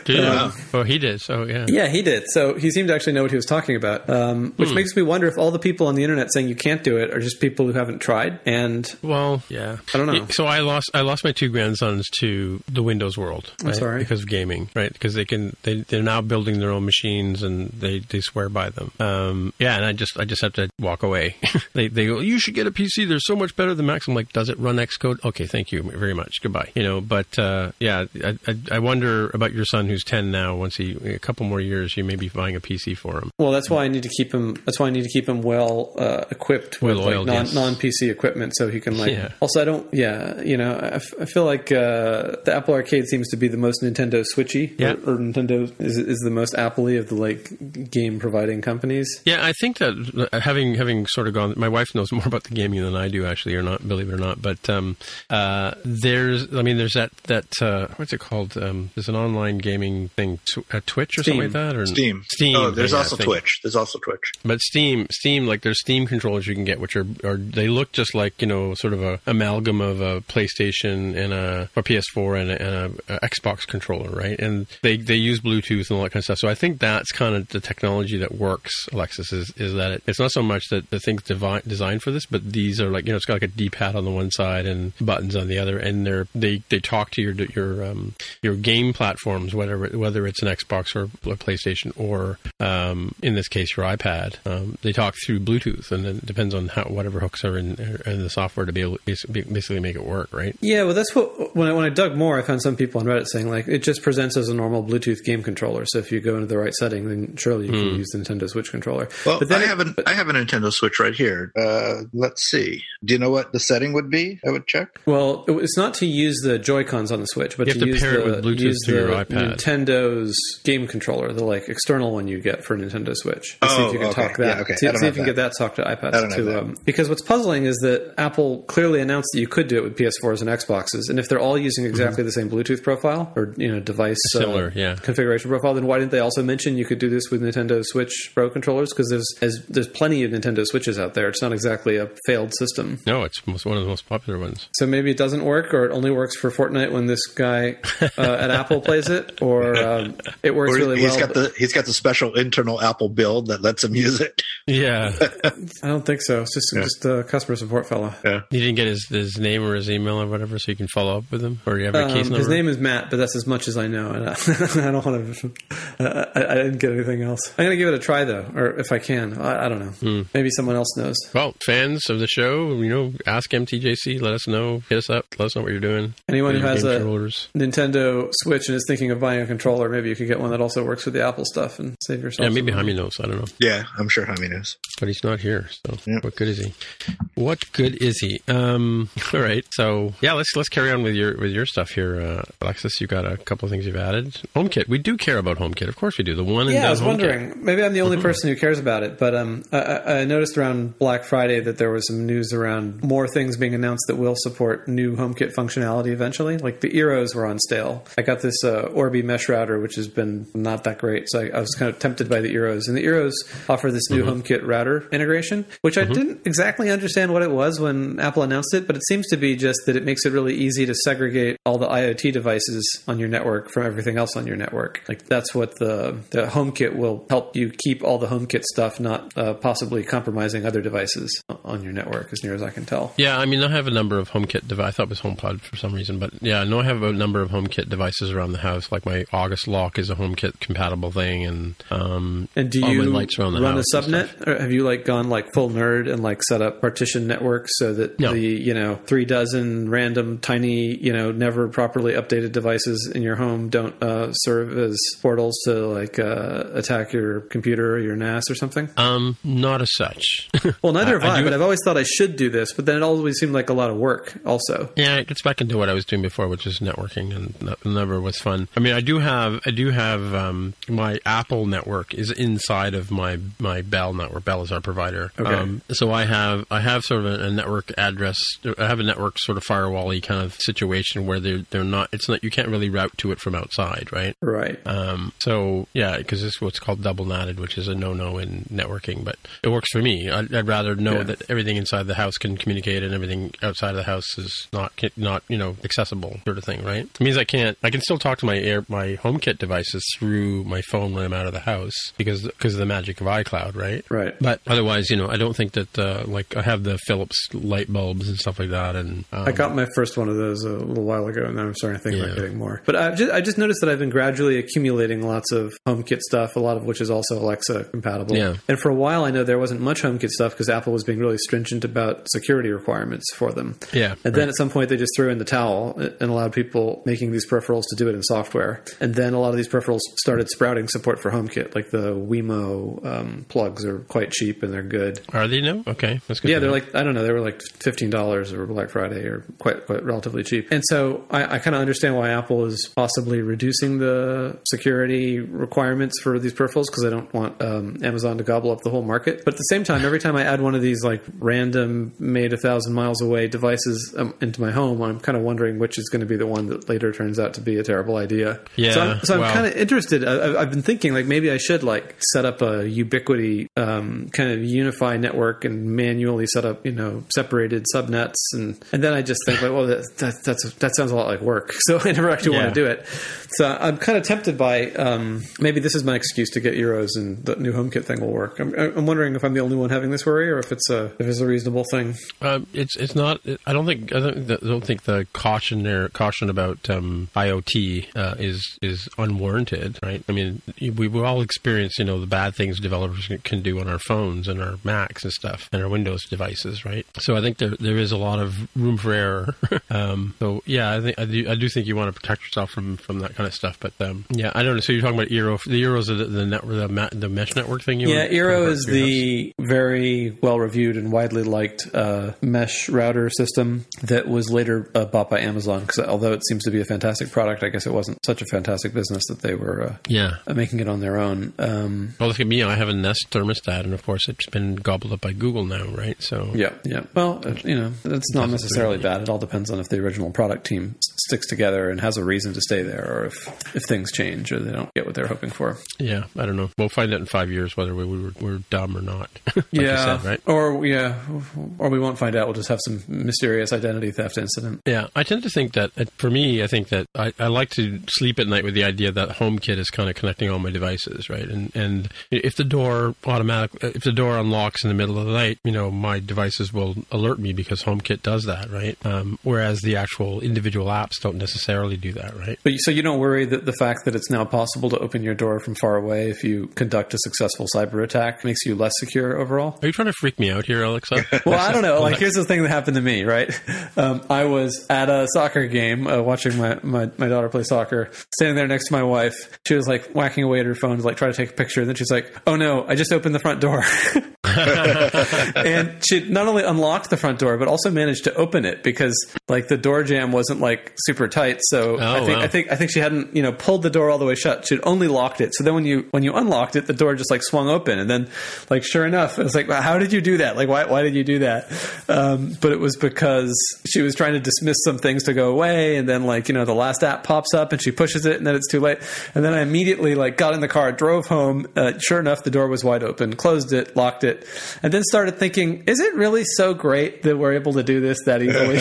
He did. So yeah. Yeah, he did. So he seemed to actually know what he was talking about, which makes me wonder if all the people on the internet saying you can't do it are just people who haven't tried. And well, yeah, I don't know. So I lost my 2 grandsons to the Windows world. Right? I'm sorry, because of gaming, right? Because they're now building their own machines and they swear by them. And I just have to walk away. they go, you should get a PC. They're so much better than Macs. I'm like, does it run Xcode? Okay, thank you very much. Goodbye. But I wonder about your son who's 10 now. A couple more years, you may be buying a PC for him. Well, that's why I need to keep him. That's why I need to keep him well equipped with non-PC equipment, so he can Also, I don't. Yeah, I feel like the Apple Arcade seems to be the most Nintendo Switchy, or for Nintendo is the most Apple-y of the like game providing companies. Yeah, I think that having sort of gone, my wife knows more about the gaming than I do, actually, or not, believe it or not. But there's that what's it called? There's an online gaming thing, Twitch or Steam. something like that, or Steam. Oh, there's also Twitch. There's also Twitch. But Steam, like there's Steam controllers you can get, which are they look just like sort of a amalgam of a PlayStation and a PS4 and a Xbox controller, right? And they use Bluetooth and all that kind of stuff. So I think that's kind of the technology that works, Alexis, is that it's not so much that the thing's designed for this, but these are like, it's got like a D-pad on the one side and buttons on the other, and they talk to your game platforms, whether it's an Xbox or a PlayStation or in this case your iPad. They talk through Bluetooth, and then it depends on whatever hooks are in the software to be able to basically make it work, right? Yeah, well, that's what when I dug more, I found some people on Reddit saying like it just presents as a normal Bluetooth game controller. So if you go into the right setting, then surely you can use the Nintendo Switch controller. Well, I have a Nintendo Switch right here. Let's see. Do you know what the setting would be? I would check. Well, it's not to use the Joy-Cons on the Switch, but you have to pair it with Bluetooth to your iPad. Nintendo's game controller, the like external one you get for Nintendo Switch. See if you can talk that. Yeah, See if you can get that talk to iPads too. Because what's puzzling is that Apple clearly announced that you could do it with PS4s and Xboxes, and if they're all using exactly the same Bluetooth profile or device similar configuration profile, then why didn't they also mention you could do this with Nintendo Switch Pro controllers? Because there's plenty of Nintendo Switches out there. It's not exactly a failed system. No, it's one of the most popular ones. So maybe it doesn't work, or it only works for Fortnite when this guy at Apple plays it, or it works really well. He's got the special internal Apple build that lets him use it. Yeah, I don't think so. It's just a customer support fellow. Yeah, you didn't get his name or his email or whatever, so you can follow up with him, or you have a case number. His name is Matt, but that's as much as I know. And I don't want to. I didn't get anything else. I'm going to give it a try though, or if I can, I don't know. Maybe someone else knows. Well, fans of the show, ask MTJC. Let us know. Hit us up. Let us know what you're doing. Anyone who has a Nintendo Switch and is thinking of buying a controller, maybe you could get one that also works with the Apple stuff and save yourself. Yeah, maybe Jaime knows. I don't know. Yeah, I'm sure Jaime knows. But he's not here, so What good is he? What good is he? All right, so yeah, let's carry on with your stuff here, Alexis. You got a couple of things you've added. HomeKit. We do care about HomeKit, of course we do. The one and done. I was HomeKit. wondering. Maybe I'm the only person who cares about it, but I noticed around Black Friday that there was some news around more things being announced that will support new HomeKit functionality eventually. Like the Eros were on sale. I got this Orbi mesh router, which has been not that great, so I was kind of tempted by the Eros. And the Eros offer this new HomeKit router integration, which I didn't exactly understand what it was when Apple announced it, but it seems to be just that it makes it really easy to segregate all the IoT devices on your network from everything else on your network. Like that's what the HomeKit will help you keep all the HomeKit stuff, not possibly compromising other devices on your network, as near as I can tell. Yeah, I mean, I have a number of HomeKit devices. I thought it was HomePod for some reason, but yeah, no, I have a number of HomeKit devices around the house. Like my August lock is a HomeKit compatible thing, and do all you my lights are on the run house a subnet, or have you gone full nerd and set up partition networks so that the 3 dozen random tiny never properly updated devices in your home don't serve as portals to attack your computer or your NAS or something? Not as such. Well, neither have I, but I've always thought I should do this, but then it always seemed like a lot of work also. Yeah, it gets back into what I was doing before, which is networking, and never was fun. I mean, I do have my Apple network is inside of my Bell network. Bell is our provider. Okay. So I have sort of a network address. I have a network sort of firewall-y kind of situation where they're not. It's not. You can't really route to it from outside, right? Right. So yeah, because this is what's called double NATed, which is a no-no in networking, but it works for me. I'd rather know that everything inside the house can communicate and everything outside of the house is not accessible, sort of thing, right? It means I can still talk to my HomeKit devices through my phone when I'm out of the house because of the magic of iCloud, right? Right. But otherwise, I don't think that I have the Philips light bulbs and stuff like that, and I got my first one of those a little while ago, and now I'm starting to think about getting more. But I just noticed that I've been gradually accumulating lots of HomeKit stuff, a lot of which is also Alexa compatible. Yeah. And for a while, I know there wasn't much HomeKit stuff because Apple was being really stringent about security requirements for them. Yeah. And then at some point, they just threw in the towel and allowed people making these peripherals to do it in software. And then a lot of these peripherals started sprouting support for HomeKit, like the Wemo plugs are quite cheap and they're good. Are they now? Okay, that's good. Yeah, they're I don't know, they were $15 over Black Friday or quite relatively cheap. And so I kind of understand why Apple is possibly reducing security requirements for these peripherals because I don't want Amazon to gobble up the whole market. But at the same time, every time I add one of these like random made 1,000 miles away devices into my home, I'm kind of wondering which is going to be the one that later turns out to be a terrible idea. Yeah. So I'm kind of interested. I've been thinking like maybe I should like set up a Ubiquiti kind of unify network and manually set up, separated subnets. And then I just think like, well, that sounds a lot like work. So I never actually want to do it. So I'm kind of tempted by maybe this is my excuse to get Euros and the new HomeKit thing will work. I'm wondering if I'm the only one having this worry or if it's a reasonable thing. It's not. I don't think the caution about IoT is unwarranted, right? I mean, we all experience the bad things developers can do on our phones and our Macs and stuff and our Windows devices, right? So I think there is a lot of room for error. So yeah, I do think you want to protect yourself from that kind of stuff. But I don't know. So you're talking about Eero. The Eero's the mesh network thing. Eero is the very well reviewed and widely liked mesh router system that was later bought by Amazon. Because although it seems to be a fantastic product, I guess it wasn't such a fantastic business that they were making it on their own. Well, look at me. I have a Nest thermostat, and of course, it's been gobbled up by Google now, right? So yeah. Well, it's not necessarily bad. It all depends on if the original product team sticks together and has a reason to stay there, or if things change or they don't get what they're hoping for. Yeah, I don't know. We'll find out in 5 years whether we're dumb or not. Like you said, right? Or we won't find out. We'll just have some mysterious identity theft incident. Yeah, I tend to think that for me, I think that I like to sleep at night with the idea that HomeKit is kind of connecting all my devices, right? And if the door unlocks in the middle of the night, my devices will alert me because HomeKit does that, right? Whereas the actual individual apps don't necessarily do that, right? But so you don't worry that the fact that it's now possible to open your door from far away if you conduct a successful cyber attack makes you less secure overall? Are you trying to freak me out here, Alexa? Well, I don't know. Like, here's the thing that happened to me, right? I was at a soccer game watching my daughter play soccer, standing there next to my wife. She was like whacking away at her phone to like try to take a picture. And then she's like, oh no, I just opened the front door. And she not only unlocked the front door, but also managed to open it because like the door jamb wasn't like super tight. So I think she hadn't, pulled the door all the way shut. She'd only locked it. So then when you unlocked it, the door just like swung open. And then like, sure enough, it was like, well, how did you do that? Like, why did you do that? But it was because she was trying to dismiss some things to go away. And then like, the last app pops up and she pushes it and then it's too late. And then I immediately like got in the car, drove home. Sure enough, the door was wide open, closed it, locked it, and then started thinking, is it really so great that we're able to do this that easily?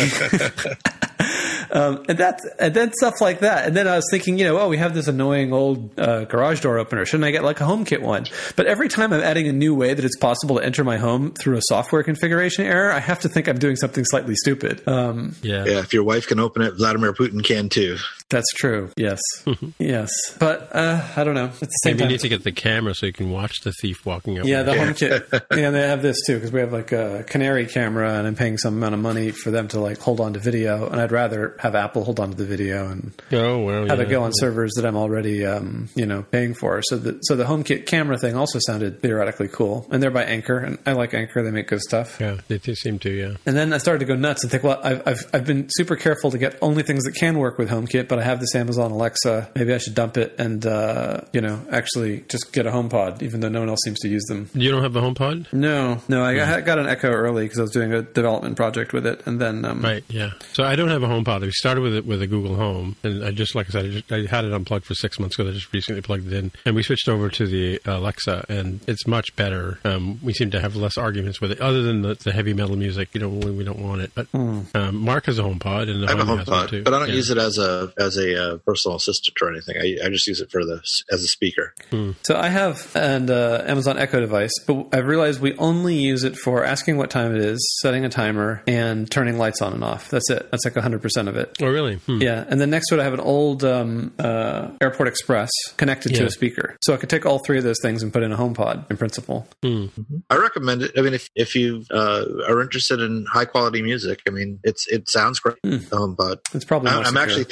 And then stuff like that. And then I was thinking, we have this annoying old garage door opener. Shouldn't I get like a HomeKit one? But every time I'm adding a new way that it's possible to enter my home through a software configuration error, I have to think I'm doing something slightly stupid. Yeah, if your wife can open it, Vladimir Putin can too. That's true. Yes. Yes. But I don't know. At the same Maybe time, you need to get the camera so you can watch the thief walking up. Yeah, the HomeKit. Yeah, they have this too because we have like a Canary camera and I'm paying some amount of money for them to like hold on to video. And I'd rather have Apple hold on to the video and have it go on servers that I'm already, paying for. So the HomeKit camera thing also sounded theoretically cool. And they're by Anker. And I like Anker. They make good stuff. Yeah, they seem to, yeah. And then I started to go nuts and think, well, I've been super careful to get only things that can work with HomeKit, but I have this Amazon Alexa. Maybe I should dump it and, actually just get a HomePod, even though no one else seems to use them. You don't have a HomePod? No. I got an Echo early because I was doing a development project with it. And then... right, yeah. So I don't have a HomePod. We started with it with a Google Home. And I just, like I said, I had it unplugged for 6 months because I just recently plugged it in. And we switched over to the Alexa, and it's much better. We seem to have less arguments with it, other than the heavy metal music. We don't want it. But Mark has a HomePod, and I have a HomePod, too. But I don't use it as a personal assistant or anything. I just use it as a speaker. So I have an Amazon Echo device, but I've realized we only use it for asking what time it is, setting a timer, and turning lights on and off. That's it. That's like 100% of it. Oh, really? Yeah. And then next to it, I have an old Airport Express connected to a speaker. So I could take all three of those things and put in a HomePod in principle. I recommend it. I mean, if you are interested in high quality music, I mean, it sounds great. The HomePod. It's probably I'm actually thinking about getting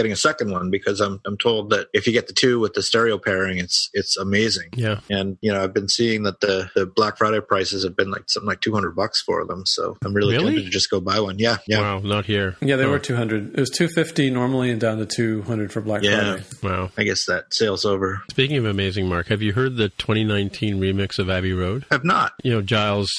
getting a second one because I'm told that if you get the 2 with the stereo pairing, it's amazing. Yeah. And I've been seeing that the Black Friday prices have been like something like $200 for them. So I'm really tempted to just go buy one. Yeah. Wow, not here. Yeah, they were $200. It was $250 normally and down to $200 for Black Friday. Wow. I guess that sale's over. Speaking of amazing, Mark, have you heard the 2019 remix of Abbey Road? I've not. Giles,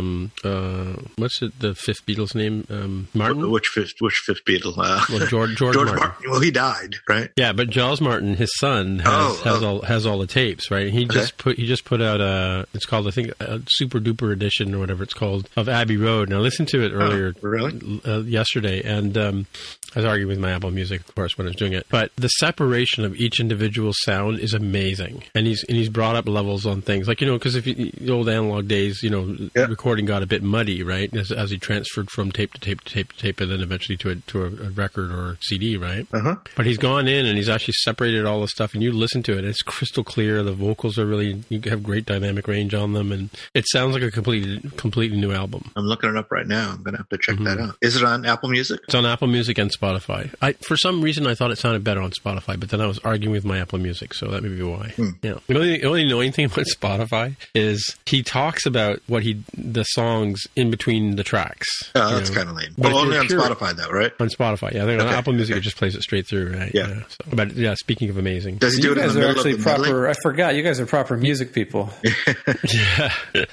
what's the fifth Beatles name? Martin? Which fifth Beatle? Well, George Martin. Well, he died, right? Yeah, but Giles Martin, his son, has all the tapes, right? He just put out it's called, I think, a super duper edition or whatever it's called of Abbey Road. Now, I listened to it earlier, yesterday, and I was arguing with my Apple Music, of course, when I was doing it. But the separation of each individual sound is amazing, and he's brought up levels on things like because if the old analog days, recording got a bit muddy, right? As he transferred from tape to tape to tape to tape, and then eventually to a record or CD, right? Uh-huh. But he's gone in and he's actually separated all the stuff, and you listen to it, and it's crystal clear. The vocals are really, you have great dynamic range on them, and it sounds like a completely new album. I'm looking it up right now. I'm going to have to check that out. Is it on Apple Music? It's on Apple Music and Spotify. For some reason, I thought it sounded better on Spotify, but then I was arguing with my Apple Music, so that may be why. Yeah. The only annoying thing about Spotify is he talks about the songs in between the tracks. Oh, that's kind of lame. But only on Spotify, though, right? On Spotify, yeah. I think on Apple Music, it just plays it straight through, right? Yeah. But yeah, speaking of amazing. Does he do it in the middle of the proper? I forgot. You guys are proper music people. Yeah.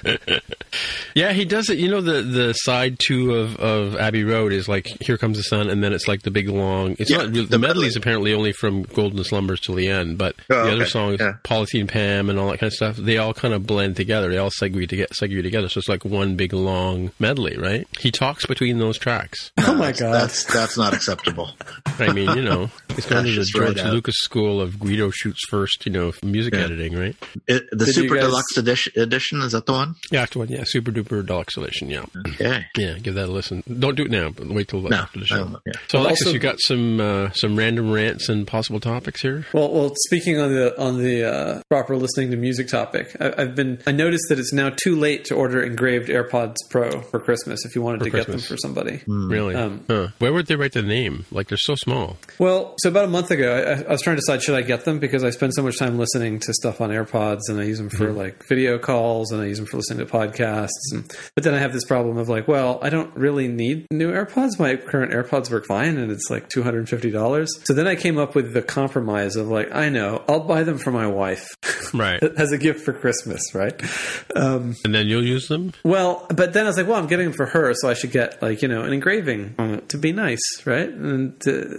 Yeah, he does it. The side 2 of Abbey Road is like Here Comes the Sun, and then it's like the big long. It's not the medley is apparently only from Golden Slumbers till the end, but the other songs, Polythene Pam and all that kind of stuff, they all kind of blend together. They all segue together. So it's like one big long medley, right? He talks between those tracks. Oh my God, that's not acceptable. I mean, he's going to the George Lucas School of Guido Shoots First, music editing, right? The Super Deluxe edition, is that the one? Yeah, that's the one. Yeah, Super Duper Deluxe edition. Yeah. Okay. Yeah, give that a listen. Don't do it now, but wait till after the show. Yeah. So, Alexis, you got some random rants and possible topics here. Well, speaking on the proper listening to music topic, I noticed that it's now too late to order engraved AirPods Pro for Christmas if you wanted to get them for somebody. Really? Where would they write the name? Like, they're so small. Well, so about a month ago, I was trying to decide, should I get them? Because I spend so much time listening to stuff on AirPods, and I use them for like video calls, and I use them for listening to podcasts. But then I have this problem of like, well, I don't really need new AirPods. My current AirPods work fine, and it's like $250. So then I came up with the compromise of like, I know, I'll buy them for my wife. Right. As a gift for Christmas, right? And then you'll use them? Well, but then I was like, well, I'm getting them for her, so I should get like, an engraving on it to be nice, right? And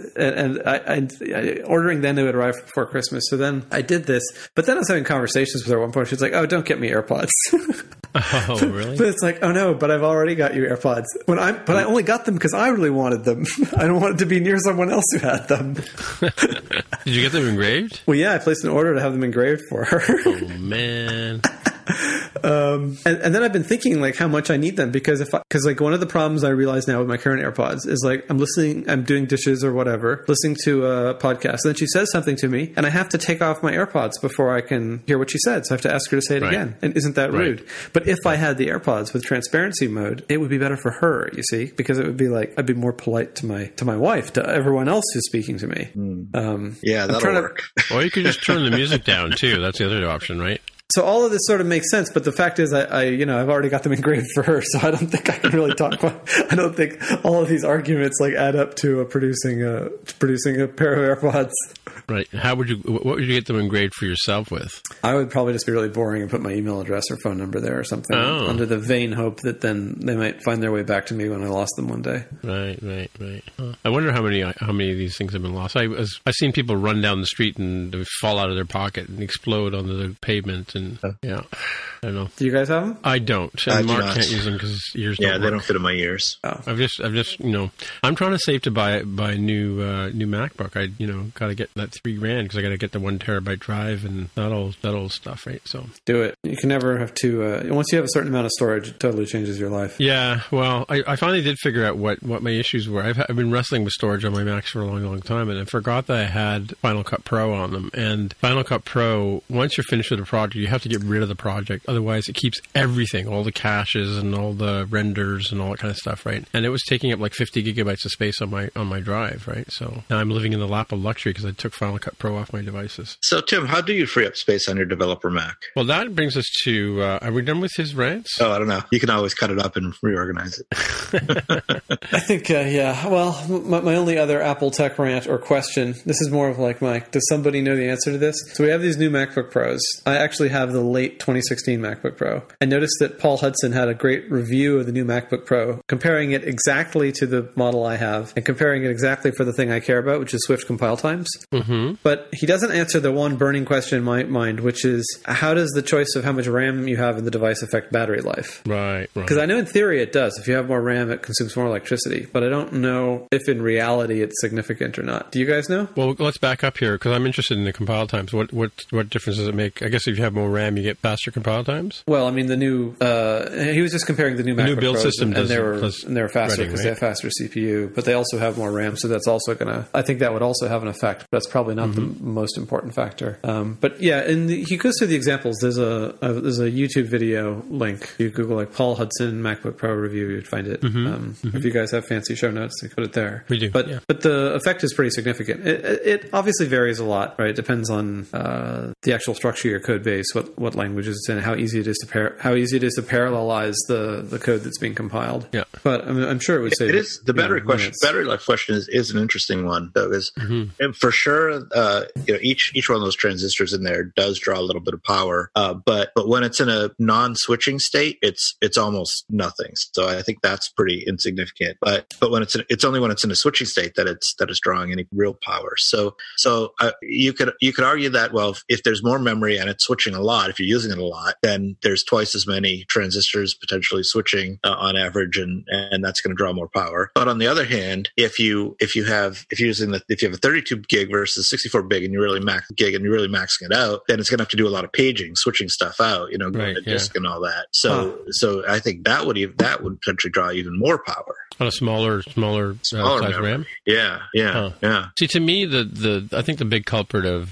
I ordering then it would arrive before Christmas. So then I did this, but then I was having conversations with her at one point. She's like, oh, don't get me AirPods. Oh, really? But it's like, oh no, but I've already got you AirPods. But I only got them because I really wanted them. I don't want it to be near someone else who had them. Did you get them engraved? Well, yeah, I placed an order to have them engraved for her. Oh, man. And then I've been thinking like how much I need them because like one of the problems I realize now with my current AirPods is like I'm doing dishes or whatever, listening to a podcast, and then she says something to me, and I have to take off my AirPods before I can hear what she said. So I have to ask her to say it again. And isn't that rude? But if I had the AirPods with transparency mode, it would be better for her, you see, because it would be like I'd be more polite to my wife, to everyone else who's speaking to me. Yeah, that'll work. Or you could just turn the music down too. That's the other option, right? So all of this sort of makes sense, but the fact is, I've already got them engraved for her, so I don't think I can really talk about. I don't think all of these arguments like add up to producing a pair of AirPods. Right. What would you get them engraved for yourself with? I would probably just be really boring and put my email address or phone number there or something, under the vain hope that then they might find their way back to me when I lost them one day. Right. I wonder how many of these things have been lost. I've seen people run down the street and they fall out of their pocket and explode onto the pavement. And yeah, I don't know. Do you guys have them? I don't. And Mark can't use them because his ears don't work. They don't fit in my ears. Oh. I've just I'm trying to save to buy a new MacBook. I got to get that $3,000 because I got to get the 1 terabyte drive and that old stuff, right? So do it. You can never have to. Once you have a certain amount of storage, it totally changes your life. Yeah. Well, I finally did figure out what my issues were. I've been wrestling with storage on my Macs for a long time, and I forgot that I had Final Cut Pro on them. And Final Cut Pro, once you're finished with a project, you have to get rid of the project otherwise it keeps everything, all the caches and all the renders and all that kind of stuff, right? And it was taking up like 50 gigabytes of space on my drive, right? So now I'm living in the lap of luxury because I took Final Cut Pro off my devices. So Tim, how do you free up space on your developer Mac? Well, that brings us to, are we done with his rants? Oh, I don't know. You can always cut it up and reorganize it. I think, yeah. Well, my only other Apple tech rant or question, this is more of like, Mike, does somebody know the answer to this? So we have these new MacBook Pros. I actually have the late 2016 MacBook Pro. I noticed that Paul Hudson had a great review of the new MacBook Pro, comparing it exactly to the model I have and comparing it exactly for the thing I care about, which is Swift compile times. Mm-hmm. But he doesn't answer the one burning question in my mind, which is how does the choice of how much RAM you have in the device affect battery life? Right. Because I know in theory it does. If you have more RAM, it consumes more electricity. But I don't know if in reality it's significant or not. Do you guys know? Well, let's back up here because I'm interested in the compile times. What difference does it make? I guess if you have more RAM, you get faster compile times? Well, I mean, the new... he was just comparing the new MacBook new build Pros system and they were faster because they have faster CPU, but they also have more RAM, so that's also going to... I think that would also have an effect, but that's probably not the most important factor. But yeah, and he goes through the examples. There's a YouTube video link. You Google like Paul Hudson MacBook Pro review, you'd find it. If you guys have fancy show notes, you put it there. We do. But the effect is pretty significant. It obviously varies a lot, right? It depends on the actual structure of your code base, what languages it's in, how easy it is to parallelize the code that's being compiled. Yeah. But I'm sure it would say it is the battery question. Battery life question is an interesting one, though. And for sure, each one of those transistors in there does draw a little bit of power. But when it's in a non-switching state, it's almost nothing. So I think that's pretty insignificant. But when it's only when it's in a switching state that it's drawing any real power. So you could argue that, well, if there's more memory and it's switching a lot, if you're using it a lot, then there's twice as many transistors potentially switching on average, and that's going to draw more power. But on the other hand, if you have a 32 gig versus 64 gig and you're really maxing it out, then it's going to have to do a lot of paging, switching stuff out, going to disk and all that. So I think that would potentially draw even more power on a smaller size RAM. Yeah. See, to me, I think the big culprit of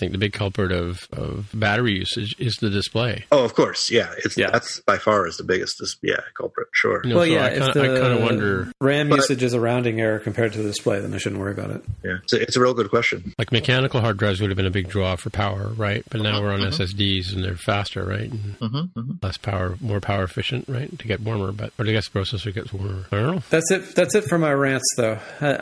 battery usage is the display. Oh, of course, yeah. That's by far is the biggest culprit. Sure. I kind of wonder. RAM usage is a rounding error compared to the display, then I shouldn't worry about it. Yeah, it's a real good question. Like mechanical hard drives would have been a big draw for power, right? But now we're on SSDs and they're faster, right? And less power, more power efficient, right? To get warmer, or I guess the processor gets warmer. I don't know. That's it for my rants, though.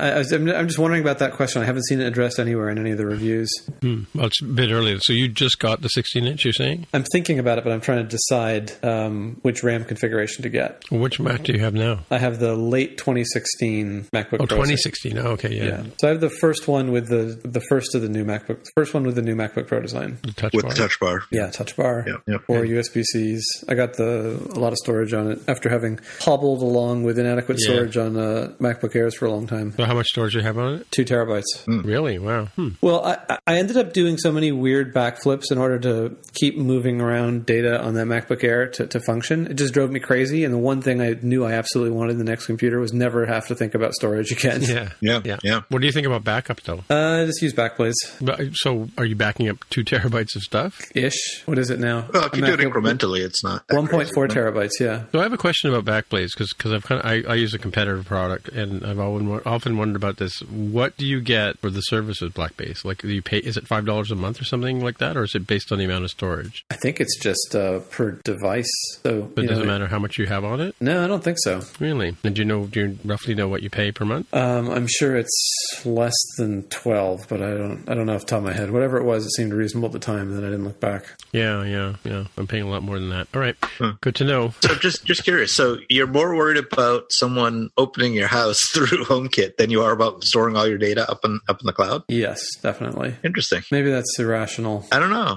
I'm just wondering about that question. I haven't seen it addressed anywhere in any of the reviews. Well, it's a bit early. So you just got the 16-inch, you're saying? I'm thinking about it, but I'm trying to decide which RAM configuration to get. Which Mac do you have now? I have the late 2016 MacBook Pro. 2016. Oh, okay, yeah. So I have the first one with the first of the new MacBook. The first one with the new MacBook Pro design. The touch bar. Yeah, touch bar. Yep. 4 USB-Cs. I got a lot of storage on it after having hobbled along with inadequate storage on MacBook Airs for a long time. So how much storage do you have on it? 2 terabytes. Really? Wow. Well, I ended up doing so many weird backflips in order to keep moving around data on that MacBook Air to function. It just drove me crazy. And the one thing I knew I absolutely wanted in the next computer was never have to think about storage again. Yeah. What do you think about backup, though? Just use Backblaze. So are you backing up 2 terabytes of stuff? Ish. What is it now? Well, if you do it incrementally, it's not 1.4 terabytes, yeah. So I have a question about Backblaze because I use a competitive product and I've often wondered about this. What do you get for the service with Backblaze? Like, do you pay? Is it $5 a month or something like that, or is it based on the amount of storage? I think it's just per device. So it doesn't matter how much you have on it. No, I don't think so. Really? And do you roughly know what you pay per month? I'm sure it's less than 12, but I don't know off the top of my head. Whatever it was, it seemed reasonable at the time, and then I didn't look back. Yeah. I'm paying a lot more than that. All right, good to know. So just curious. So you're more worried about someone opening your house through HomeKit than you are about storing all your data up in the cloud? Yes, definitely. Interesting. Maybe that's irrational. I don't know.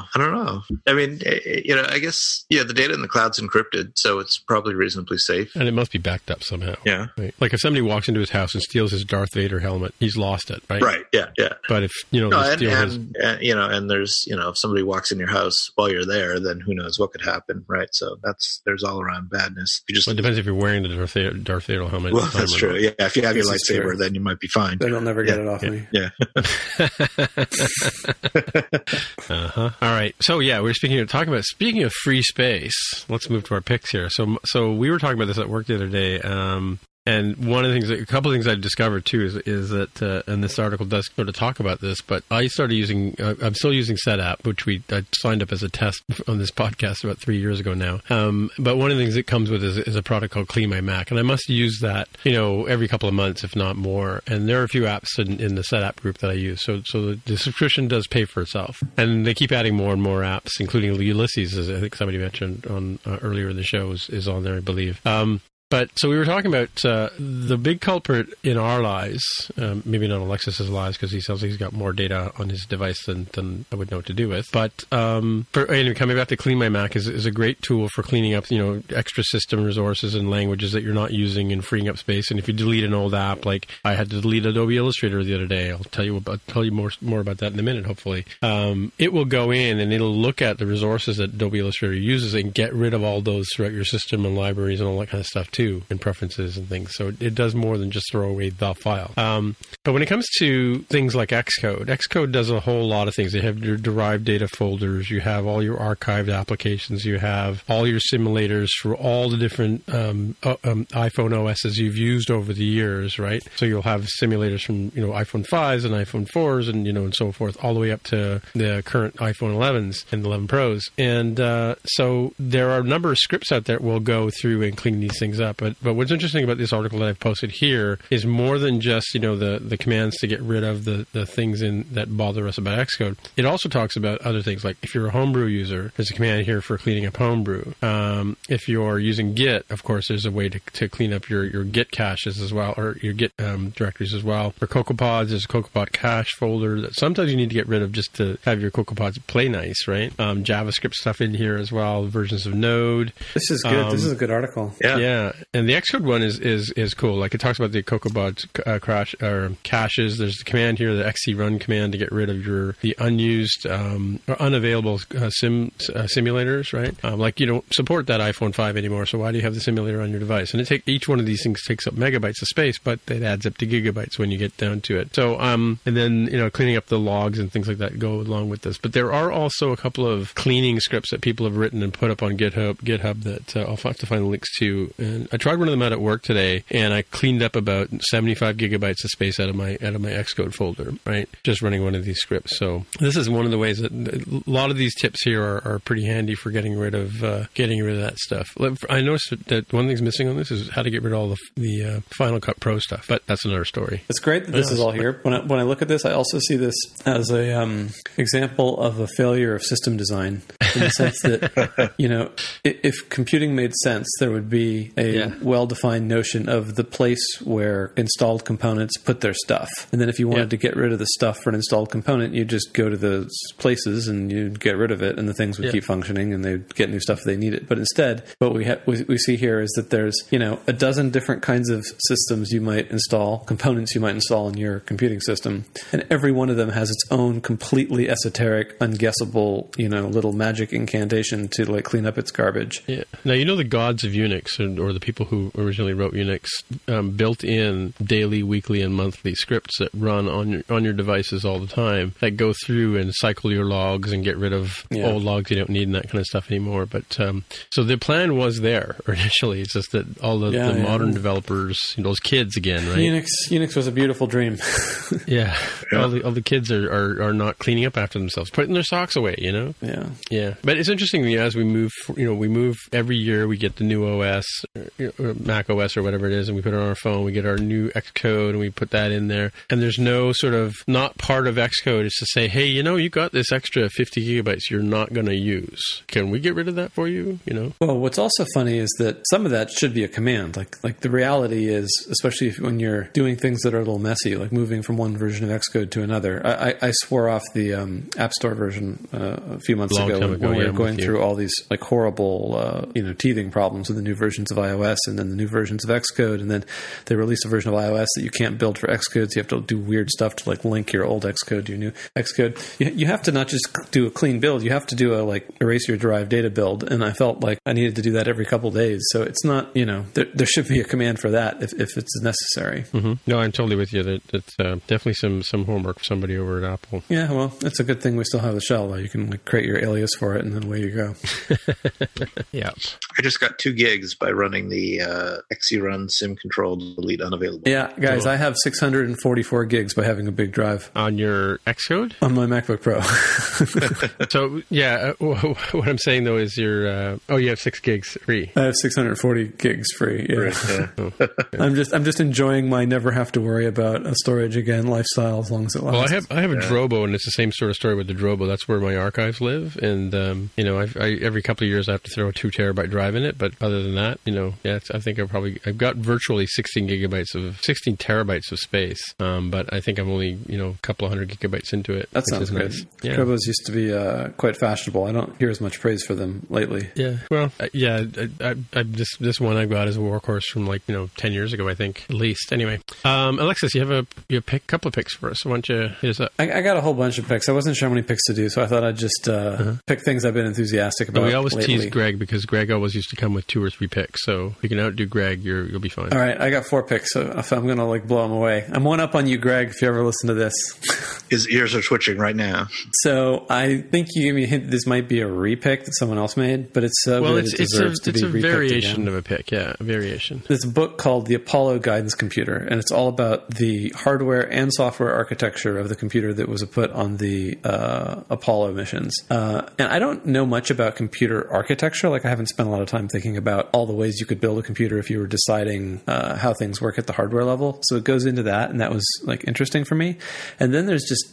I mean, I guess the data in the cloud's encrypted, so it's probably reasonably safe. And it must be backed up somehow. Yeah. Right? Like if somebody walks into his house and steals his Darth Vader helmet, he's lost it, right? Right. Yeah. But if and there's if somebody walks in your house while you're there, then who knows what could happen, right? So there's all around badness. It depends if you're wearing the Darth Vader helmet my Well, timer. that's true. Yeah, if you have your This is lightsaber, true. then you might be fine. Then you'll never get it off me. Yeah. All right. So yeah, we're speaking of free space. Let's move to our picks here. So we were talking about this at work the other day. And one of the things, a couple of things I discovered too, is that, and this article does go to talk about this, but I started using, I'm still using SetApp, which I signed up as a test on this podcast about 3 years ago now. But one of the things it comes with is a product called Clean My Mac, and I must use that, every couple of months, if not more. And there are a few apps in the SetApp group that I use, so the subscription does pay for itself. And they keep adding more and more apps, including Ulysses, as I think somebody mentioned on earlier in the show, is on there, I believe. But so we were talking about the big culprit in our lives, maybe not Alexis's lives, because he says he's got more data on his device than I would know what to do with. But anyway, coming back to Clean My Mac is a great tool for cleaning up, extra system resources and languages that you're not using and freeing up space. And if you delete an old app, like I had to delete Adobe Illustrator the other day, I'll tell you more about that in a minute, hopefully. It will go in and it'll look at the resources that Adobe Illustrator uses and get rid of all those throughout your system and libraries and all that kind of stuff too, and preferences and things. So it does more than just throw away the file. But when it comes to things like Xcode does a whole lot of things. They have your derived data folders. You have all your archived applications. You have all your simulators for all the different iPhone OSs you've used over the years, right? So you'll have simulators from iPhone 5s and iPhone 4s and so forth, all the way up to the current iPhone 11s and 11 Pros. And so there are a number of scripts out there that will go through and clean these things up. But what's interesting about this article that I've posted here is more than just, the commands to get rid of the things that bother us about Xcode. It also talks about other things, like if you're a Homebrew user, there's a command here for cleaning up Homebrew. If you're using Git, of course, there's a way to clean up your Git caches as well, or your Git directories as well. For CocoaPods, there's a CocoaPod cache folder that sometimes you need to get rid of just to have your CocoaPods play nice, right? JavaScript stuff in here as well, versions of Node. This is good. This is a good article. Yeah. And the Xcode one is cool. Like it talks about the CocoaPod crash or caches. There's the command here, the XCrun command, to get rid of the unused or unavailable simulators, right? Like you don't support that iPhone 5 anymore, so why do you have the simulator on your device? And each one of these things takes up megabytes of space, but it adds up to gigabytes when you get down to it. So and then cleaning up the logs and things like that go along with this. But there are also a couple of cleaning scripts that people have written and put up on GitHub that I'll have to find the links to. And I tried one of them out at work today, and I cleaned up about 75 gigabytes of space out of my Xcode folder, right? Just running one of these scripts. So this is one of the ways that a lot of these tips here are pretty handy for getting rid of that stuff. I noticed that one thing's missing on this is how to get rid of all the Final Cut Pro stuff, but that's another story. It's great that this is all here. When I look at this, I also see this as a example of a failure of system design, in the sense that if computing made sense, there would be a well-defined notion of the place where installed components put their stuff. And then if you wanted to get rid of the stuff for an installed component, you just go to those places and you'd get rid of it, and the things would keep functioning and they'd get new stuff if they need it. But instead, what we see here is that there's, a dozen different kinds of systems you might install, components you might install in your computing system, and every one of them has its own completely esoteric, unguessable, little magic incantation to clean up its garbage. Yeah. Now, the gods of Unix, or the people who originally wrote Unix, built in daily, weekly, and monthly scripts that run on your devices all the time, that go through and cycle your logs and get rid of old logs you don't need and that kind of stuff anymore. But so the plan was there initially. It's just that all the modern developers, those kids again, right? Unix was a beautiful dream. All the kids are not cleaning up after themselves, putting their socks away. Yeah. But it's interesting as we move. We move every year. We get the new OS, or Mac OS, or whatever it is, and we put it on our phone. We get our new Xcode, and we put that in there. And there's no sort of, not part of Xcode is to say, hey, you got this extra 50 gigabytes you're not going to use. Can we get rid of that for you? Well, what's also funny is that some of that should be a command. Like the reality is, especially when you're doing things that are a little messy, like moving from one version of Xcode to another. I swore off the App Store version a few months ago when we were going through all these horrible teething problems with the new versions of iOS. iOS, and then the new versions of Xcode, and then they release a version of iOS that you can't build for Xcode, so you have to do weird stuff to like link your old Xcode to your new Xcode. You have to not just do a clean build, you have to do a like erase your derived data build, and I felt like I needed to do that every couple of days. So it's not, there should be a command for that if it's necessary. Mm-hmm. No, I'm totally with you. That's definitely some homework for somebody over at Apple. Yeah, well, it's a good thing we still have the shell, though. You can like create your alias for it, and then away you go. Yeah. I just got 2 gigs by running the XCrun sim control delete unavailable. Yeah, guys, I have 644 gigs by having a big drive. On your Xcode? On my MacBook Pro. So, yeah, what I'm saying, though, is you have 6 gigs free. I have 640 gigs free, yeah. Right, yeah. I'm just enjoying my never have to worry about a storage again lifestyle as long as it lasts. Well, I have a Drobo, and it's the same sort of story with the Drobo. That's where my archives live, and I every couple of years I have to throw a 2 terabyte drive in it. But other than that, I think I've got virtually 16 terabytes of space. But I think I'm only a couple of hundred gigabytes into it. That sounds good. Nice. Yeah. Drobos used to be quite fashionable. I don't hear as much praise for them lately. Yeah. Well, this one I've got is a workhorse from 10 years ago, I think, at least. Anyway, Alexis, you have a couple of picks for us. Why don't you hit us up? I got a whole bunch of picks. I wasn't sure how many picks to do, so I thought I'd just pick things I've been enthusiastic about. We always lately. tease Greg because Greg always used to come with 2 or 3 picks. So if you can outdo Greg, you'll be fine. All right, I got 4 picks, so I'm going to blow them away. I'm one up on you, Greg, if you ever listen to this. His ears are twitching right now. So I think you gave me a hint this might be a repick that someone else made, but it's so good it deserves to be repicked again. It's a variation of a pick, yeah, a variation. There's a book called The Apollo Guidance Computer, and it's all about the hardware and software architecture of the computer that was put on the Apollo missions. And I don't know much about computer architecture. I haven't spent a lot of time thinking about all the ways you could build a computer if you were deciding how things work at the hardware level. So it goes into that, and that was interesting for me. And then there's just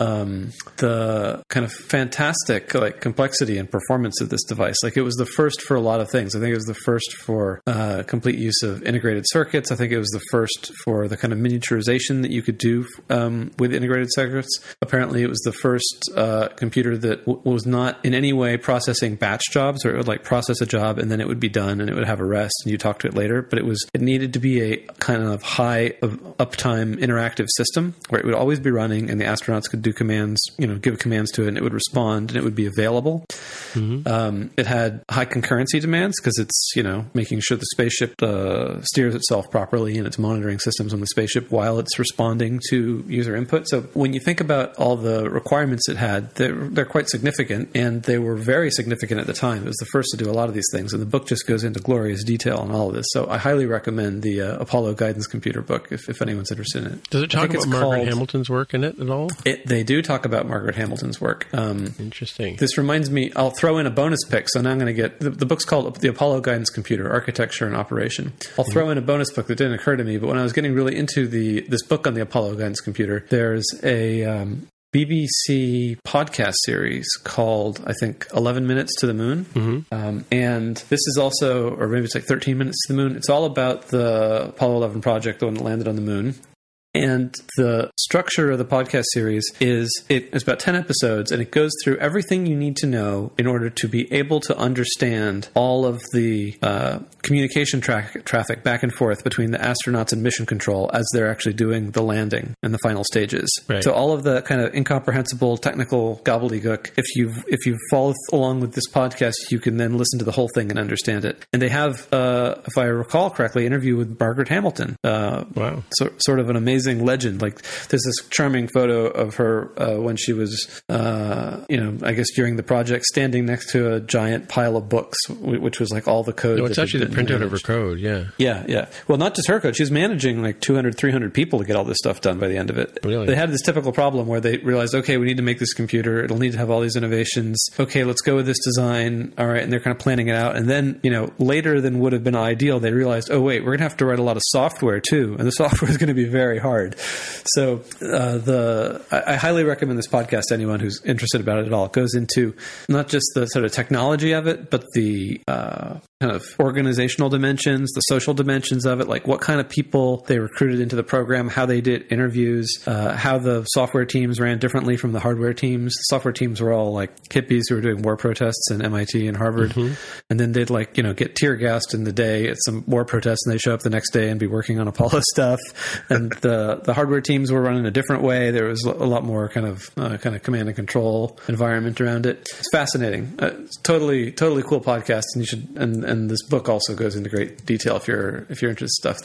the kind of fantastic complexity and performance of this device. It was the first for a lot of things. I think it was the first for complete use of integrated circuits. I think it was the first for the kind of miniaturization that you could do with integrated circuits. Apparently, it was the first computer that was not in any way processing batch jobs, or it would process a job and then it would be done and it would have a rest and you talk to it later. But it needed to be a kind of high uptime interactive system where it would always be running and the astronauts could do commands, give commands to it and it would respond and it would be available. Mm-hmm. It had high concurrency demands because it's, making sure the spaceship steers itself properly and it's monitoring systems on the spaceship while it's responding to user input. So when you think about all the requirements it had, they're quite significant, and they were very significant at the time. It was the first to do a lot of these things, and the book just goes into glorious detail on all of this. So I highly recommend the Apollo Guidance Computer book if anyone's interested in it. Does it talk about Margaret Hamilton's work in it at all? They do talk about Margaret Hamilton's work. Interesting. This reminds me, I'll throw in a bonus pick. So now I'm going to get, the book's called The Apollo Guidance Computer, Architecture and Operation. I'll throw in a bonus book that didn't occur to me, but when I was getting really into this book on the Apollo Guidance Computer, there's a BBC podcast series called, I think, 11 Minutes to the Moon. Mm-hmm. And this is also, or maybe it's 13 Minutes to the Moon. It's all about the Apollo 11 project, the one that landed on the moon. And the structure of the podcast series is it's about 10 episodes, and it goes through everything you need to know in order to be able to understand all of the communication traffic back and forth between the astronauts and mission control as they're actually doing the landing and the final stages. Right. So all of the kind of incomprehensible technical gobbledygook, if you follow along with this podcast, you can then listen to the whole thing and understand it. And they have, if I recall correctly, an interview with Margaret Hamilton. Wow. Sort of an amazing legend. There's this charming photo of her when she was, I guess during the project, standing next to a giant pile of books, which was all the code. No, it's actually the printout of her code. Yeah. Yeah. Well, not just her code. She was managing 200, 300 people to get all this stuff done by the end of it. Really? They had this typical problem where they realized, okay, we need to make this computer. It'll need to have all these innovations. Okay, let's go with this design. All right. And they're kind of planning it out. And then, later than would have been ideal, they realized, oh, wait, we're going to have to write a lot of software too. And the software is going to be very hard. hard. So I highly recommend this podcast to anyone who's interested about it at all. It goes into not just the sort of technology of it, but the kind of organizational dimensions, the social dimensions of it, like what kind of people they recruited into the program, how they did interviews, how the software teams ran differently from the hardware teams. The software teams were all like hippies who were doing war protests in MIT and Harvard. And then they'd get tear gassed in the day at some war protests, and they show up the next day and be working on Apollo stuff. And the hardware teams were running a different way. There was a lot more kind of command and control environment around it. It's fascinating. It's totally cool podcast, and you should. And this book also goes into great detail if you're interested in stuff.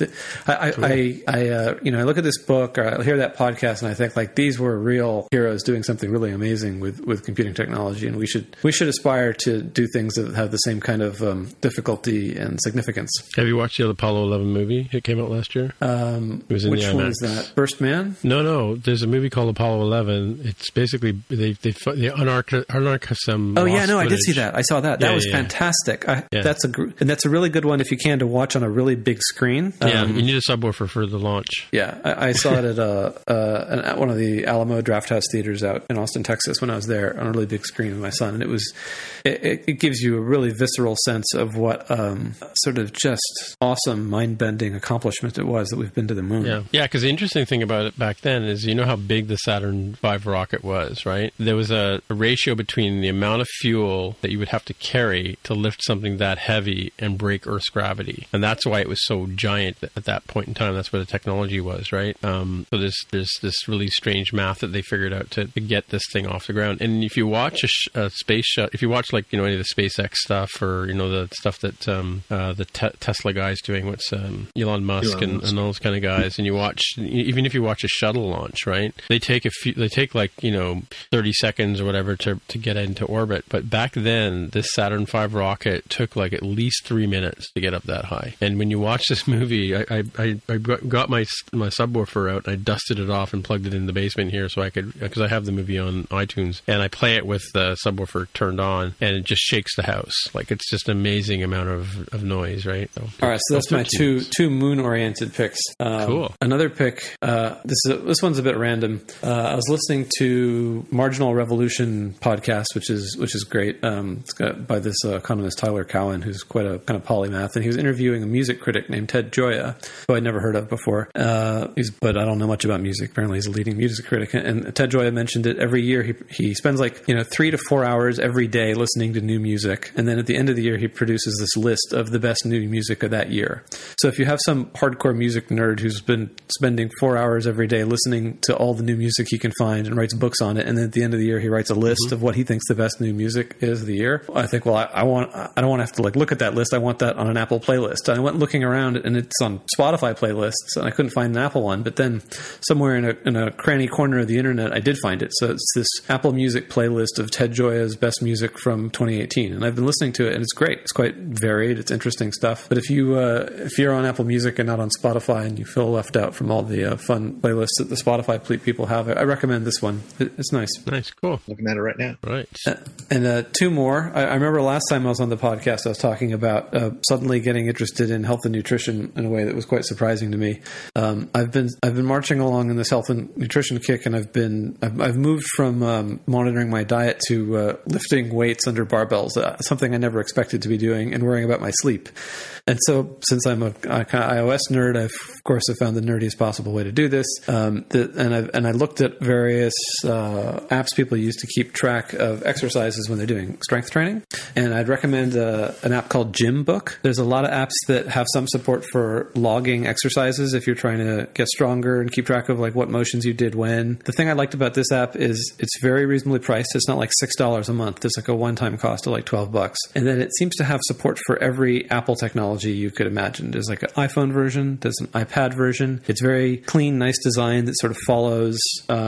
I look at this book, or I hear that podcast, and I think like these were real heroes doing something really amazing with computing technology, and we should aspire to do things that have the same kind of difficulty and significance. Have you watched the Apollo 11 movie? It came out last year. It was in which the IMAX. One is that? First Man? No. There's a movie called Apollo 11. It's basically they unearch some. Oh yeah, no, footage. I did see that. I saw that. That was fantastic. That's a really good one if you can to watch on a really big screen. You need a subwoofer for the launch. Yeah, I saw it at one of the Alamo Drafthouse theaters out in Austin, Texas, when I was there on a really big screen with my son, and it gives you a really visceral sense of what sort of just awesome, mind-bending accomplishment it was that we've been to the moon. Yeah, because the interesting thing about it back then is how big the Saturn V rocket was, right? There was a ratio between the amount of fuel that you would have to carry to lift something that heavy and break Earth's gravity, and that's why it was so giant at that point in time. That's where the technology was, right? So there's this really strange math that they figured out to get this thing off the ground. And if you watch a space shuttle, if you watch any of the SpaceX stuff, or the stuff that the Tesla guys doing, what's Elon Musk and all those kind of guys, and even if you watch a shuttle launch, right? They take 30 seconds or whatever to get into orbit. But back then, this Saturn V rocket took like at least 3 minutes to get up that high. And when you watch this movie, I got my subwoofer out and I dusted it off and plugged it in the basement here so I could, because I have the movie on iTunes, and I play it with the subwoofer turned on, and it just shakes the house. Like, it's just an amazing amount of noise, right? So, all right, so that's my two moon-oriented picks. Cool. Another pick, this one's a bit random. I was listening to Marginal Revolution podcast, which is great. It's got by this economist Tyler Cowen, who's quite a kind of polymath, and he was interviewing a music critic named Ted Gioia, who I'd never heard of before. But I don't know much about music. Apparently, he's a leading music critic, and Ted Gioia mentioned it. Every year, he spends 3 to 4 hours every day listening to new music, and then at the end of the year, he produces this list of the best new music of that year. So if you have some hardcore music nerd who's been spending 4 hours every day listening to all the new music he can find and writes books on it, and then at the end of the year, he writes a list of what he thinks the best new music is of the year, I think, well, I don't want to have to look at that list. I want that on an Apple playlist. And I went looking around, and it's on Spotify playlists, and I couldn't find an Apple one. But then somewhere in a cranny corner of the internet, I did find it. So it's this Apple Music playlist of Ted Gioia's best music from 2018, and I've been listening to it, and it's great. It's quite varied. It's interesting stuff. But if you're on Apple Music and not on Spotify, and you feel left out from all the fun playlists that the Spotify people have, I recommend this one. It's nice. Nice, cool. Looking at it right now. Right. And two more. I remember last time I was on the podcast, I was talking about suddenly getting interested in health and nutrition in a way that was quite surprising to me. I've been marching along in this health and nutrition kick, and I've moved from monitoring my diet to lifting weights under barbells, something I never expected to be doing, and worrying about my sleep. And so, since I'm a kind of iOS nerd, I've found the nerdiest possible way to do this. And I looked at various apps people use to keep track of exercises when they're doing strength training. And I'd recommend an app called Gymbook. There's a lot of apps that have some support for logging exercises if you're trying to get stronger and keep track of what motions you did when. The thing I liked about this app is it's very reasonably priced. It's not like $6 a month. There's a one-time cost of $12. And then it seems to have support for every Apple technology you could imagine. There's an iPhone version. There's an iPad version. It's very clean, nice design that sort of follows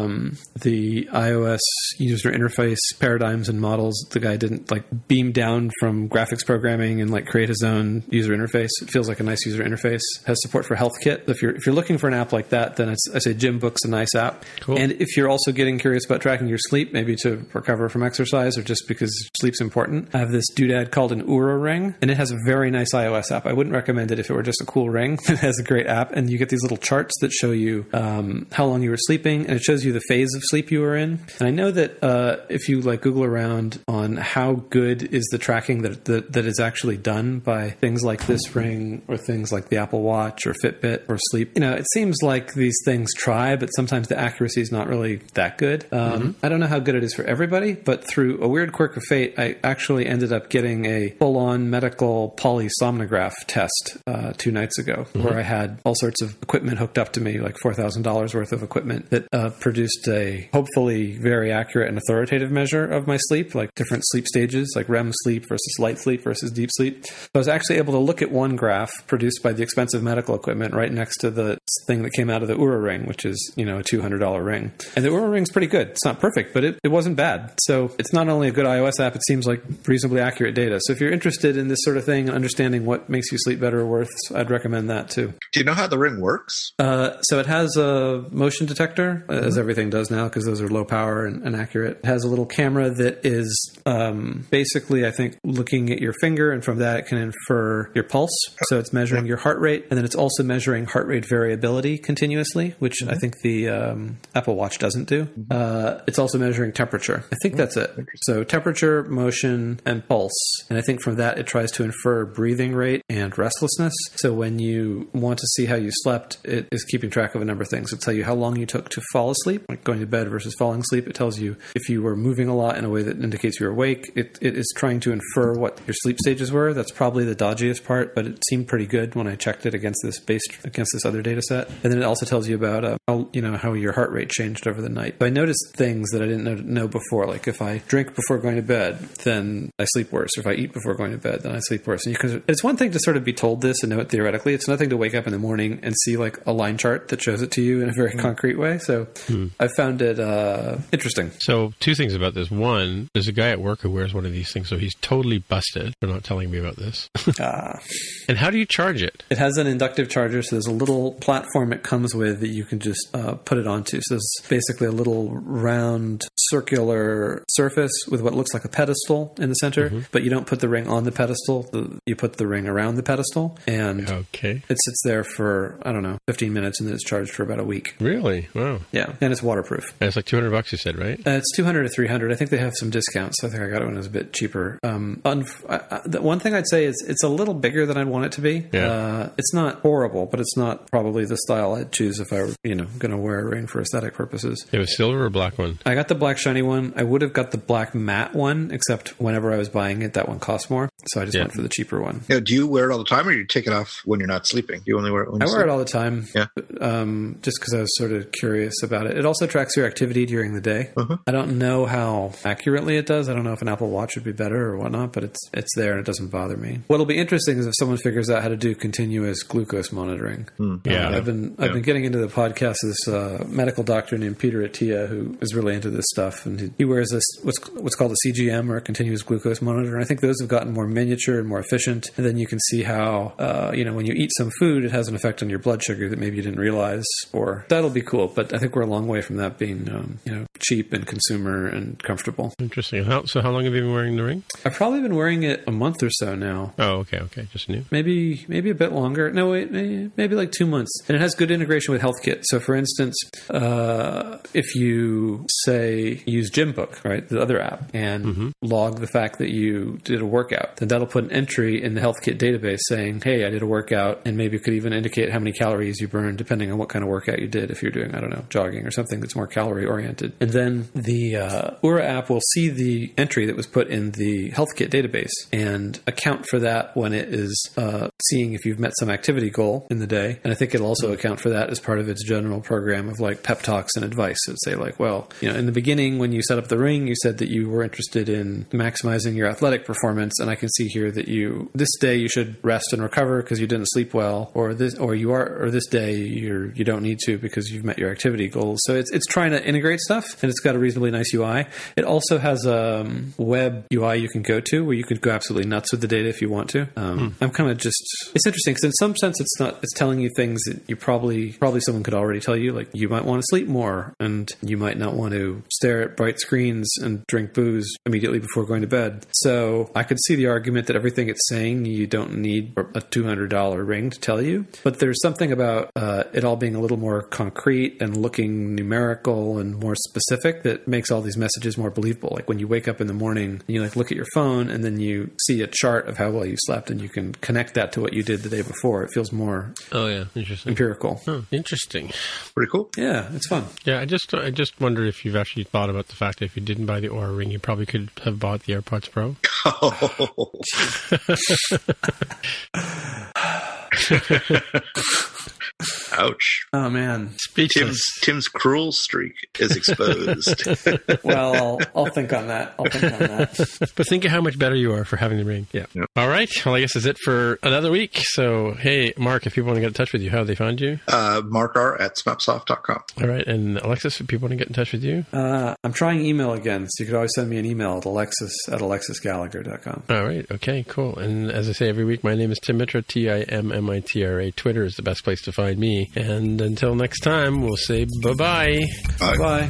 the iOS user interface paradigms and models. The guy didn't beam down from graphics programming and create his own user interface. It feels like a nice user interface. It has support for HealthKit. If you're looking for an app like that, then I say Gymbook's a nice app. Cool. And if you're also getting curious about tracking your sleep, maybe to recover from exercise or just because sleep's important, I have this doodad called an Oura Ring, and it has a very nice iOS app. I wouldn't recommend it if it were just a cool ring. It has a great app, and you get these little charts that that show you how long you were sleeping, and it shows you the phase of sleep you were in. And I know that if you like Google around on how good is the tracking that is actually done by things like this ring or things like the Apple Watch or Fitbit or Sleep, it seems like these things try, but sometimes the accuracy is not really that good. I don't know how good it is for everybody, but through a weird quirk of fate, I actually ended up getting a full-on medical polysomnograph test 2 nights ago, where I had all sorts of equipment hooked up to me, like $4,000 worth of equipment that produced a hopefully very accurate and authoritative measure of my sleep, like different sleep stages, like REM sleep versus light sleep versus deep sleep. So I was actually able to look at one graph produced by the expensive medical equipment right next to the thing that came out of the Oura Ring, which is, a $200 ring. And the Oura Ring's pretty good. It's not perfect, but it wasn't bad. So it's not only a good iOS app, it seems like reasonably accurate data. So if you're interested in this sort of thing and understanding what makes you sleep better or worse, I'd recommend that too. Do you know how the ring works? So it has a motion detector, as everything does now, because those are low power and accurate. It has a little camera that is basically, I think, looking at your finger, and from that it can infer your pulse. So it's measuring your heart rate, and then it's also measuring heart rate variability continuously, which I think the Apple Watch doesn't do. It's also measuring temperature. I think that's it. So temperature, motion, and pulse. And I think from that it tries to infer breathing rate and restlessness. So when you want to see how you slept, it is keeping track of a number of things. It'll tell you how long you took to fall asleep, like going to bed versus falling asleep. It tells you if you were moving a lot in a way that indicates you're awake. It is trying to infer what your sleep stages were. That's probably the dodgiest part, but it seemed pretty good when I checked it against this other data set. And then it also tells you about how your heart rate changed over the night. So I noticed things that I didn't know before, like if I drink before going to bed, then I sleep worse. Or if I eat before going to bed, then I sleep worse. And it's one thing to sort of be told this and know it theoretically. It's nothing to wake up in the morning and see like a line chart that shows it to you in a very concrete way. So I found it interesting. So 2 things about this. One, there's a guy at work who wears one of these things, so he's totally busted for not telling me about this. And how do you charge it? It has an inductive charger, so there's a little platform it comes with that you can just put it onto. So there's basically a little round circular surface with what looks like a pedestal in the center, but you don't put the ring on the pedestal. You put the ring around the pedestal, and it sits there for, 15 minutes, and then it's charged for about a week. Really? Wow. Yeah, and it's waterproof. And it's like $200 you said, right? It's $200 to $300. I think they have some discounts. So I think I got it when it was a bit cheaper. The one thing I'd say is it's a little bigger than I'd want it to be. Yeah. It's not horrible, but it's not probably the style I'd choose if I were, going to wear a ring for aesthetic purposes. It was silver or black one? I got the black shiny one. I would have got the black matte one, except whenever I was buying it, that one cost more. So I just went for the cheaper one. Yeah, do you wear it all the time, or do you take it off when you're not sleeping? Do you only wear it when you sleep? I wear it all the time. Yeah. Just because I was sort of curious about it. It also tracks your activity during the day. I don't know how accurately it does. I don't know if an Apple Watch would be better or whatnot, but it's there and it doesn't bother me. What'll be interesting is if someone figures out how to do continuous glucose monitoring. I've been getting into the podcast of this medical doctor named Peter Attia, who is really into this stuff, and he wears this what's called a CGM, or a continuous glucose monitor. And I think those have gotten more miniature and more efficient. And then you can see how when you eat some food, it has an effect on your blood sugar that maybe you didn't realize. Or that'll be cool, but I think we're a long way from that being cheap and consumer and comfortable. Interesting. So how long have you been wearing the ring? I've probably been wearing it a month or so now. Oh, okay, just new. Maybe a bit longer. No, wait, maybe like 2 months. And it has good integration with HealthKit. So, for instance, if you say use Gymbook, right, the other app, and log the fact that you did a workout, then that'll put an entry in the HealthKit database saying, "Hey, I did a workout," and maybe it could even indicate how many calories you burned, depending on what kind of workout you did. If you're doing, jogging or something that's more calorie oriented, and then the Oura app will see the entry that was put in the HealthKit database and account for that when it is seeing if you've met some activity goal in the day. And I think it'll also account for that as part of its general program of like pep talks and advice. It'd say like, well, in the beginning when you set up the ring, you said that you were interested in maximizing your athletic performance, and I can see here that this day you should rest and recover because you didn't sleep well, or this day you don't need to because you've met your activity goals. So it's trying to integrate stuff, and it's got a reasonably nice UI. It also has a web UI you can go to where you could go absolutely nuts with the data if you want to. I'm kind of it's interesting because in some sense it's telling you things that you probably someone could already tell you, like you might want to sleep more and you might not want to stare stare at bright screens and drink booze immediately before going to bed. So I could see the argument that everything it's saying you don't need a $200 ring to tell you. But there's something about it all being a little more concrete and looking numerical and more specific that makes all these messages more believable. Like when you wake up in the morning and you like look at your phone and then you see a chart of how well you slept and you can connect that to what you did the day before. It feels more interesting. Empirical. Oh, interesting. Pretty cool. Yeah, it's fun. Yeah, I just wondered if you've actually thought about the fact that if you didn't buy the Oura Ring, you probably could have bought the AirPods Pro. Ouch. Oh, man. Tim's cruel streak is exposed. Well, I'll think on that. But think of how much better you are for having the ring. Yeah. Yep. All right. Well, I guess that's it for another week. So, hey, Mark, if people want to get in touch with you, how do they find you? markr@smapsoft.com. All right. And Alexis, if people want to get in touch with you? I'm trying email again, so you could always send me an email at alexis@alexisgallagher.com. All right. Okay, cool. And as I say every week, my name is Tim Mitra, TIMMITRA. Twitter is the best place to find me. And until next time, we'll say bye-bye. Bye.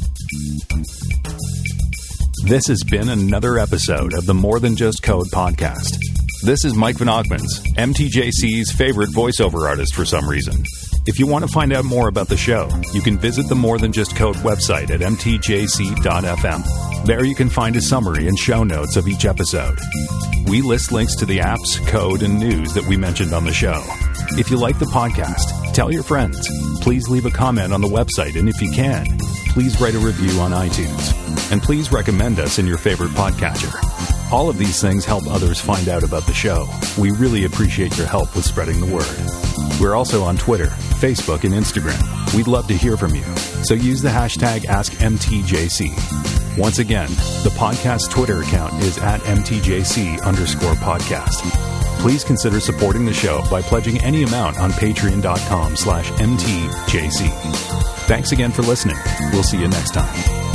This has been another episode of the More Than Just Code podcast. This is Mike Van Ogmans, MTJC's favorite voiceover artist for some reason. If you want to find out more about the show, you can visit the More Than Just Code website at mtjc.fm. There you can find a summary and show notes of each episode. We list links to the apps, code, and news that we mentioned on the show. If you like the podcast, tell your friends. Please leave a comment on the website, and if you can, please write a review on iTunes. And please recommend us in your favorite podcatcher. All of these things help others find out about the show. We really appreciate your help with spreading the word. We're also on Twitter, Facebook, and Instagram. We'd love to hear from you. So use the hashtag AskMTJC. Once again, the podcast Twitter account is @MTJC_podcast. Please consider supporting the show by pledging any amount on patreon.com/MTJC. Thanks again for listening. We'll see you next time.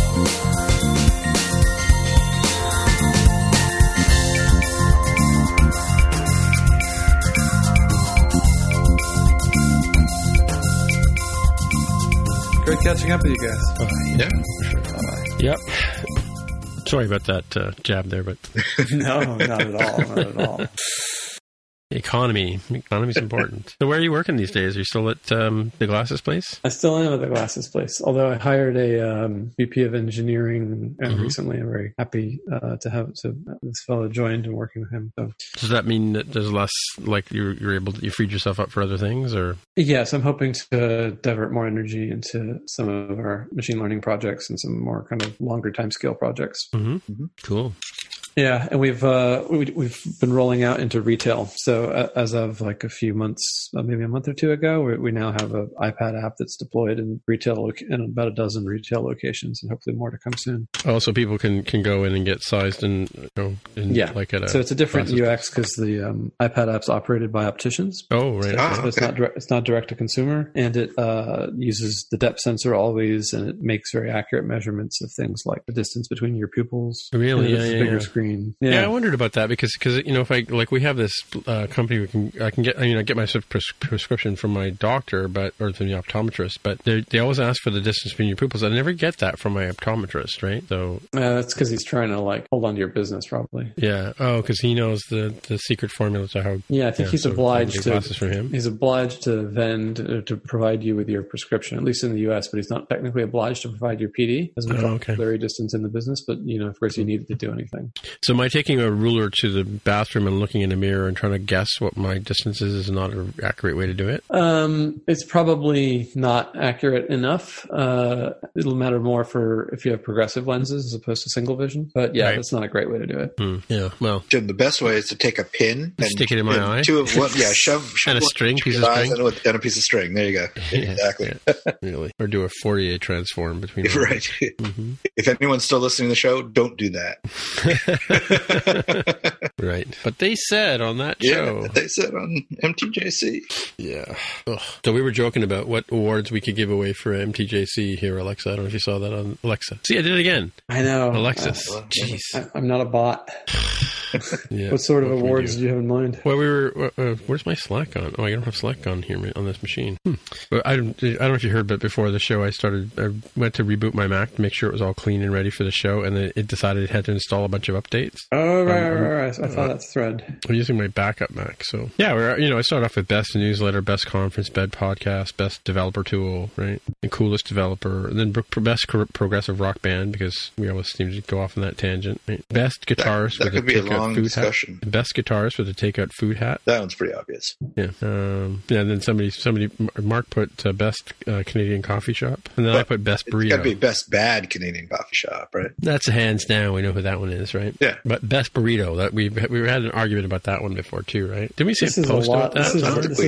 Great catching up with you guys. Yeah, sure. Yep. Sorry about that jab there, but No, not at all. Not at all. Economy's important. So where are you working these days? Are you still at the glasses place? I still am at the glasses place, although I hired a VP of engineering recently. I'm very happy to have this fellow joined and working with him. So. Does that mean that there's less, like you freed yourself up for other things, or? Yes, I'm hoping to divert more energy into some of our machine learning projects and some more kind of longer time scale projects. Mm-hmm. Mm-hmm. Cool. Yeah, and we've been rolling out into retail. So as of like a few months, maybe a month or two ago, we now have an iPad app that's deployed in retail in about a dozen retail locations, and hopefully more to come soon. Oh, so people can go in and get sized and like at a. So it's a different UX because the iPad app's operated by opticians. Oh, right. So it's not direct to consumer, and it uses the depth sensor always, and it makes very accurate measurements of things like the distance between your pupils. Really, bigger screen. Yeah, I wondered about that because if we have this company I can get I get my prescription from my doctor, or from the optometrist, but they always ask for the distance between your pupils. I never get that from my optometrist, right? So that's because he's trying to hold on to your business, probably. Yeah. Oh, because he knows the secret formula to how. Yeah, I think he's obliged to. Glasses for him. He's obliged to vend to provide you with your prescription, at least in the U.S. But he's not technically obliged to provide your PD. Doesn't draw blurry distance in the business, but of course, you need it to do anything. So am I taking a ruler to the bathroom and looking in a mirror and trying to guess what my distance is not an accurate way to do it? It's probably not accurate enough. It'll matter more for if you have progressive lenses as opposed to single vision. But yeah, that's not a great way to do it. Yeah, well, Jim, the best way is to take a pin and stick it in my eye. Shove and a string, piece of string, and a piece of string. There you go. Exactly. Yeah, really, or do a Fourier transform between. Right. Mm-hmm. If anyone's still listening to the show, don't do that. Right. But they said on that show. Yeah, they said on MTJC. Yeah. Ugh. So we were joking about what awards we could give away for MTJC here, Alexa. I don't know if you saw that on Alexa. See, I did it again. I know. Alexis. Jeez. I'm not a bot. Yeah. What sort of What can we awards do? do you have in mind? Well, we were. Where's my Slack on? Oh, I don't have Slack on here on this machine. But I don't know if you heard, but before the show, I went to reboot my Mac to make sure it was all clean and ready for the show, and then it decided it had to install a bunch of updates. Oh, right. I saw that thread. I'm using my backup Mac, so yeah. I started off with best newsletter, best conference, best podcast, best developer tool, right, and coolest developer, and then best progressive rock band because we always seem to go off on that tangent. Right? Best guitarist that with a could be a takeout long food discussion. hat. Best guitarist with a takeout food hat. That one's pretty obvious. Yeah. And then somebody, Mark put best Canadian coffee shop, and then I put best burrito. It's got to be best bad Canadian coffee shop, right? That's hands down. We know who that one is, right? Yeah. But best burrito. That we had an argument about that one before too, right? Did we see a post about that? This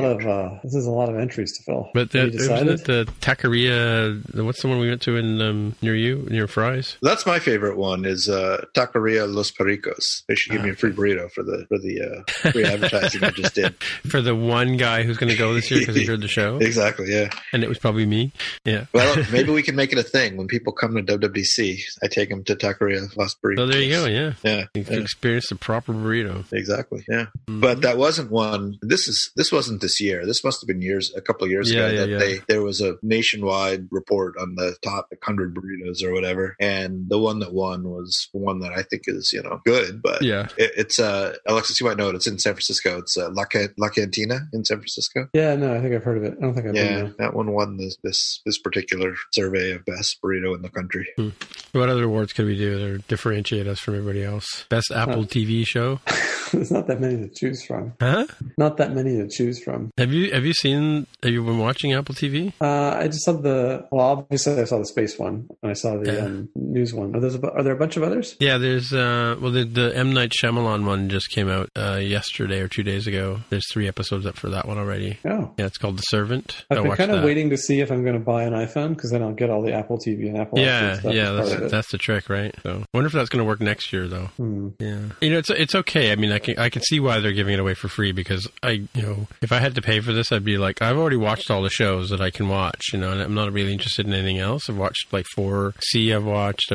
is a lot of entries to fill. But the taqueria. What's the one we went to in near Fry's? That's my favorite one. Is Taqueria Los Pericos. They should give me a free burrito for the free advertising I just did. For the one guy who's going to go this year because he heard the show. Exactly. Yeah. And it was probably me. Yeah. Well, maybe we can make it a thing. When people come to WWDC, I take them to Taqueria Los Pericos. Oh, there you go. Yeah. Yeah. You can experience the proper burrito. Exactly. Yeah. Mm-hmm. But that wasn't one. This wasn't this year. This must have been a couple of years ago. There was a nationwide report on the top 100 burritos or whatever, and the one that won was one that I think is good. But yeah, it's Alexis, you might know it. It's in San Francisco. It's La Cantina in San Francisco. Yeah, no, I think I've heard of it. I don't think I've been there. That one won this particular survey of best burrito in the country. What other awards could we do to differentiate us from everybody else? Best Apple TV show. There's not that many to choose from. Huh? Not that many to choose from. Have you been watching Apple TV? I just saw obviously I saw the space one and I saw the news one. Are there a bunch of others? Yeah, there's the M. Night Shyamalan one just came out yesterday or 2 days ago. There's 3 episodes up for that one already. Oh. Yeah, it's called The Servant. I've been kind of waiting to see if I'm going to buy an iPhone because then I'll get all the Apple TV and Apple stuff. Yeah, that's the trick, right? So I wonder if that's going to work next year though. Yeah. It's okay. I mean, I can see why they're giving it away for free because if I had to pay for this, I'd be like, I've already watched all the shows that I can watch, and I'm not really interested in anything else. I've watched like 4C. I've watched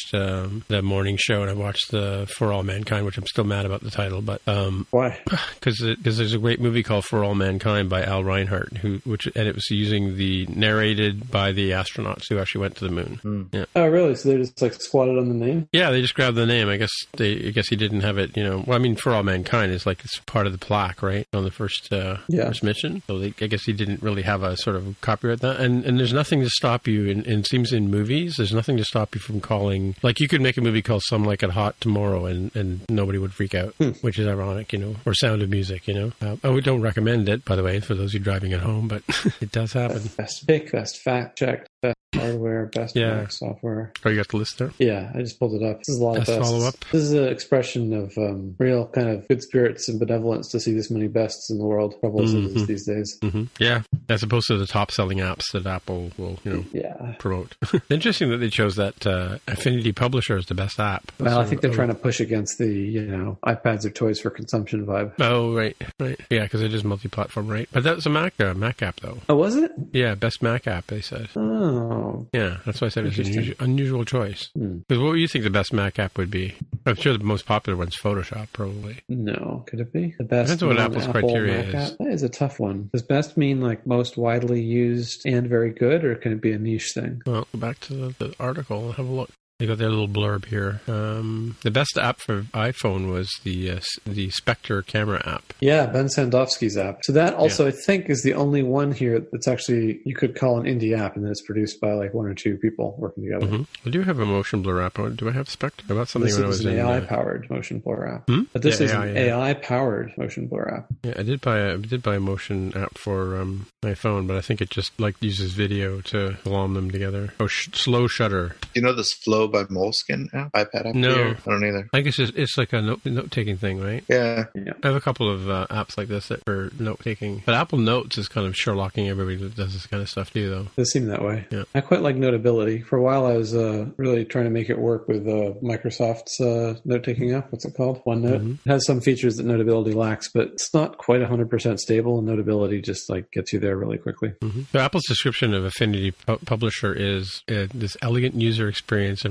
the morning show, and I've watched the For All Mankind, which I'm still mad about the title, but why? Because there's a great movie called For All Mankind by Al Reinhardt, and it was narrated by the astronauts who actually went to the moon. Yeah. Oh, really? So they just like squatted on the name? Yeah, they just grabbed the name. I guess he didn't have it. Well, I mean, For All Mankind is like it's part of the plaque, right, on the first mission. So I guess he didn't really have a sort of copyright that. And there's nothing to stop you. And it seems in movies, there's nothing to stop you from calling. Like you could make a movie called Some Like It Hot Tomorrow, and nobody would freak out, which is ironic, or Sound of Music, we don't recommend it, by the way, for those of you driving at home, but it does happen. Best pick, best fact check, best hardware, best Mac software. Oh, you got the list there? Yeah, I just pulled it up. This is a lot of bests. Follow up. This is an expression of real kind of good spirits and benevolence to see this many bests in the world. These days. Mm-hmm. Yeah, as opposed to the top-selling apps that Apple will, promote. Interesting that they chose that Affinity Publisher as the best app. Well, I think they're trying to push against the iPads are toys for consumption vibe. Oh, right. Yeah, because it is multi-platform, right? But that was a Mac app, though. Oh, was it? Yeah, best Mac app, they said. Oh. Yeah, that's why I said it's an unusual choice. Because what do you think the best Mac app would be? I'm sure the most popular one's Photoshop, probably. No, could it be? The best depends on what Apple's criteria Mac app? That is a tough one. Does best mean like most widely used and very good, or can it be a niche thing? Well, go back to the article and have a look. They got their little blurb here. The best app for iPhone was the Spectre camera app. Yeah, Ben Sandowski's app. So that also, I think, is the only one here that's actually you could call an indie app, and then it's produced by like 1 or 2 people working together. Mm-hmm. I do have a motion blur app. Do I have Spectre? About something when I was in an AI-powered motion blur app. But this is an AI-powered motion blur app. Yeah, I did buy a motion app for my phone, but I think it just like uses video to glom them together. Oh, Slow Shutter. Do you know this Flow by Moleskine app? iPad app? No. Here? I don't either. I guess it's like a note-taking thing, right? Yeah. I have a couple of apps like this that are note-taking. But Apple Notes is kind of Sherlocking everybody that does this kind of stuff too, though. It seemed that way. Yeah. I quite like Notability. For a while, I was really trying to make it work with Microsoft's note-taking app. What's it called? OneNote. Mm-hmm. It has some features that Notability lacks, but it's not quite 100% stable, and Notability just like gets you there really quickly. Mm-hmm. So Apple's description of Affinity Publisher is this elegant user experience and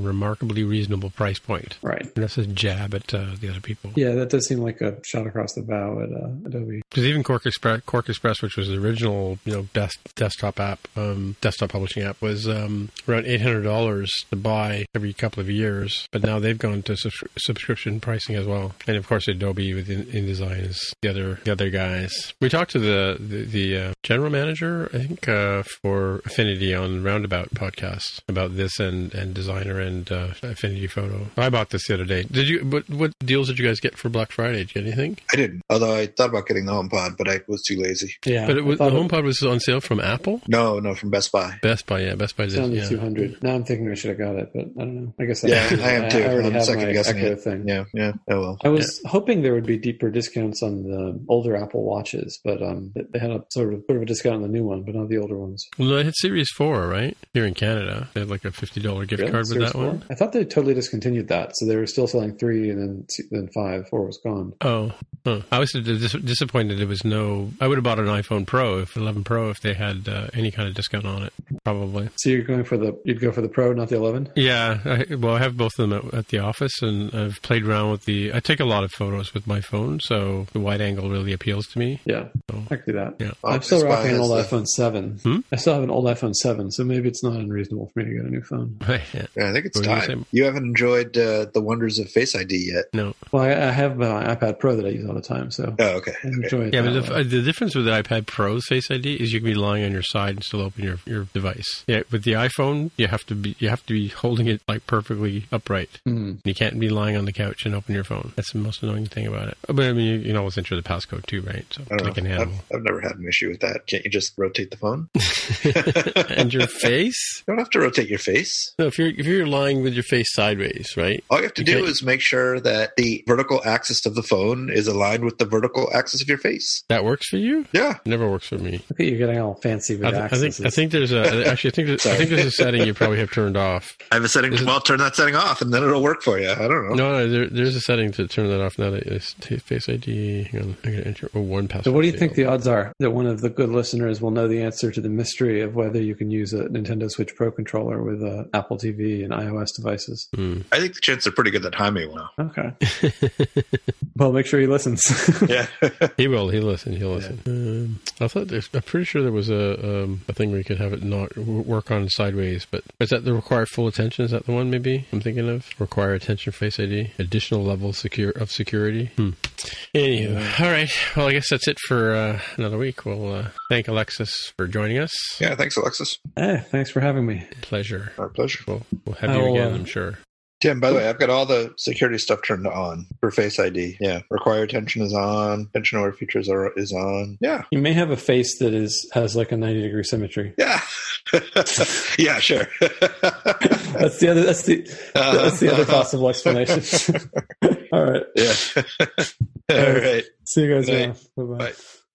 remarkably reasonable price point. Right. And that's a jab at the other people. Yeah, that does seem like a shot across the bow at Adobe. Because even Quark Express, which was the original, best desktop app, desktop publishing app, was around $800 to buy every couple of years. But now they've gone to subscription pricing as well. And of course, Adobe with InDesign is the other guys. We talked to the general manager, I think, for Affinity on Roundabout podcast about this and Designer and Affinity Photo. I bought this the other day. Did you? What deals did you guys get for Black Friday? Did you get anything? I didn't. Although I thought about getting the HomePod, but I was too lazy. Yeah, but the HomePod was on sale from Apple? No, from Best Buy. Best Buy did. It's on the 200. Now I'm thinking I should have got it, but I don't know. I guess I am too. I already I'm have second my guessing Echo it. thing. Yeah. Oh well. I was hoping there would be deeper discounts on the older Apple Watches, but they had a sort of a discount on the new one, but not the older ones. Well, they had Series 4, right? Here in Canada. They had like a $50 gift card with Series that 4? One. I thought they totally discontinued that, so they were still selling 3 and then 5. 4 was gone. Oh. I was disappointed there was no... I would have bought an iPhone Pro, 11 Pro, if they had any kind of discount on it, probably. So you'd go for the Pro, not the 11? Yeah. I have both of them at the office, and I've played around with I take a lot of photos with my phone, so the wide angle really appeals to me. Yeah, so, I can do that. Yeah. I'm still rocking an old iPhone 7. I still have an old iPhone 7, so maybe it's not unreasonable for me to get a new phone. Right, yeah. I think it's time. You haven't enjoyed the wonders of Face ID yet. No. Well, I have my iPad Pro that I use all the time, so okay. I enjoy it. Yeah, but the difference with the iPad Pro's Face ID is you can be lying on your side and still open your device. Yeah, with the iPhone, you have to be holding it like perfectly upright. You can't be lying on the couch and open your phone. That's the most annoying thing about it. But I mean, you can always enter the passcode too, right? So they can handle. I've never had an issue with that. Can't you just rotate the phone? And your face? You don't have to rotate your face. No, if you're lying with your face sideways, right? All you have to do is make sure that the vertical axis of the phone is aligned with the vertical axis of your face. That works for you? Yeah. It never works for me. Look at you getting all fancy with axes. I think there's I think there's a setting you probably have turned off. I have a setting. Well, turn that setting off, and then it'll work for you. I don't know. No, there's a setting to turn that off now. That is Face ID. Hang on, I gotta enter one password. So, what do you think the odds are that one of the good listeners will know the answer to the mystery of whether you can use a Nintendo Switch Pro controller with Apple TV and iOS devices? I think the chances are pretty good that Jaime will. Okay. Well, make sure he listens. Yeah, he will. He'll listen. I thought I'm pretty sure there was a thing where you could have it not work on sideways. But is that the require full attention? Is that the one maybe I'm thinking of? Require attention Face ID, additional level of security. Anywho, all right. Well, I guess that's it for another week. We'll thank Alexis for joining us. Yeah, thanks, Alexis. Hey, thanks for having me. Pleasure. Our pleasure. We'll have you again, I'm sure. Tim, by the way, I've got all the security stuff turned on for Face ID. Yeah. Require attention is on. Attention aware features is on. Yeah. You may have a face that has like a 90-degree symmetry. Yeah. Yeah, sure. That's the other possible explanation. All right. Yeah. All right. See you guys around. Bye-bye.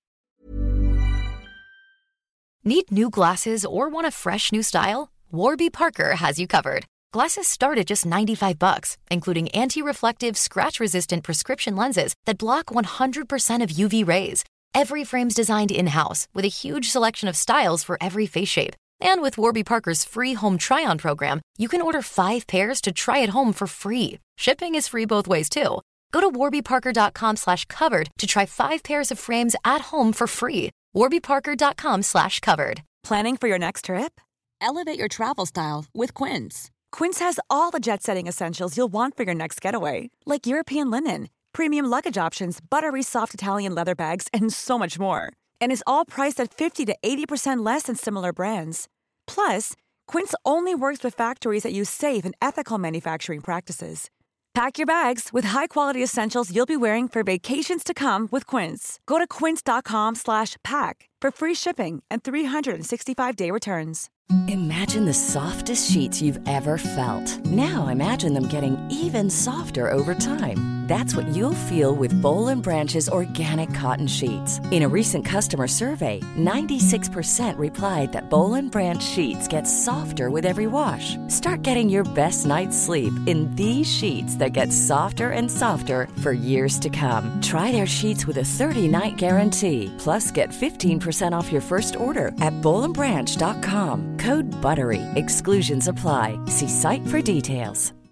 Bye. Need new glasses or want a fresh new style? Warby Parker has you covered. Glasses start at just $95, including anti-reflective, scratch-resistant prescription lenses that block 100% of UV rays. Every frame's designed in-house with a huge selection of styles for every face shape. And with Warby Parker's free home try-on program, you can order 5 pairs to try at home for free. Shipping is free both ways, too. Go to warbyparker.com/covered to try 5 pairs of frames at home for free. warbyparker.com/covered. Planning for your next trip? Elevate your travel style with Quince. Quince has all the jet-setting essentials you'll want for your next getaway, like European linen, premium luggage options, buttery soft Italian leather bags, and so much more. And is all priced at 50 to 80% less than similar brands. Plus, Quince only works with factories that use safe and ethical manufacturing practices. Pack your bags with high-quality essentials you'll be wearing for vacations to come with Quince. Go to quince.com/pack for free shipping and 365-day returns. Imagine the softest sheets you've ever felt. Now imagine them getting even softer over time. That's what you'll feel with Boll & Branch's organic cotton sheets. In a recent customer survey, 96% replied that Boll & Branch sheets get softer with every wash. Start getting your best night's sleep in these sheets that get softer and softer for years to come. Try their sheets with a 30-night guarantee. Plus, get 15% 15% off your first order at bowlandbranch.com. Code BUTTERY. Exclusions apply. See site for details.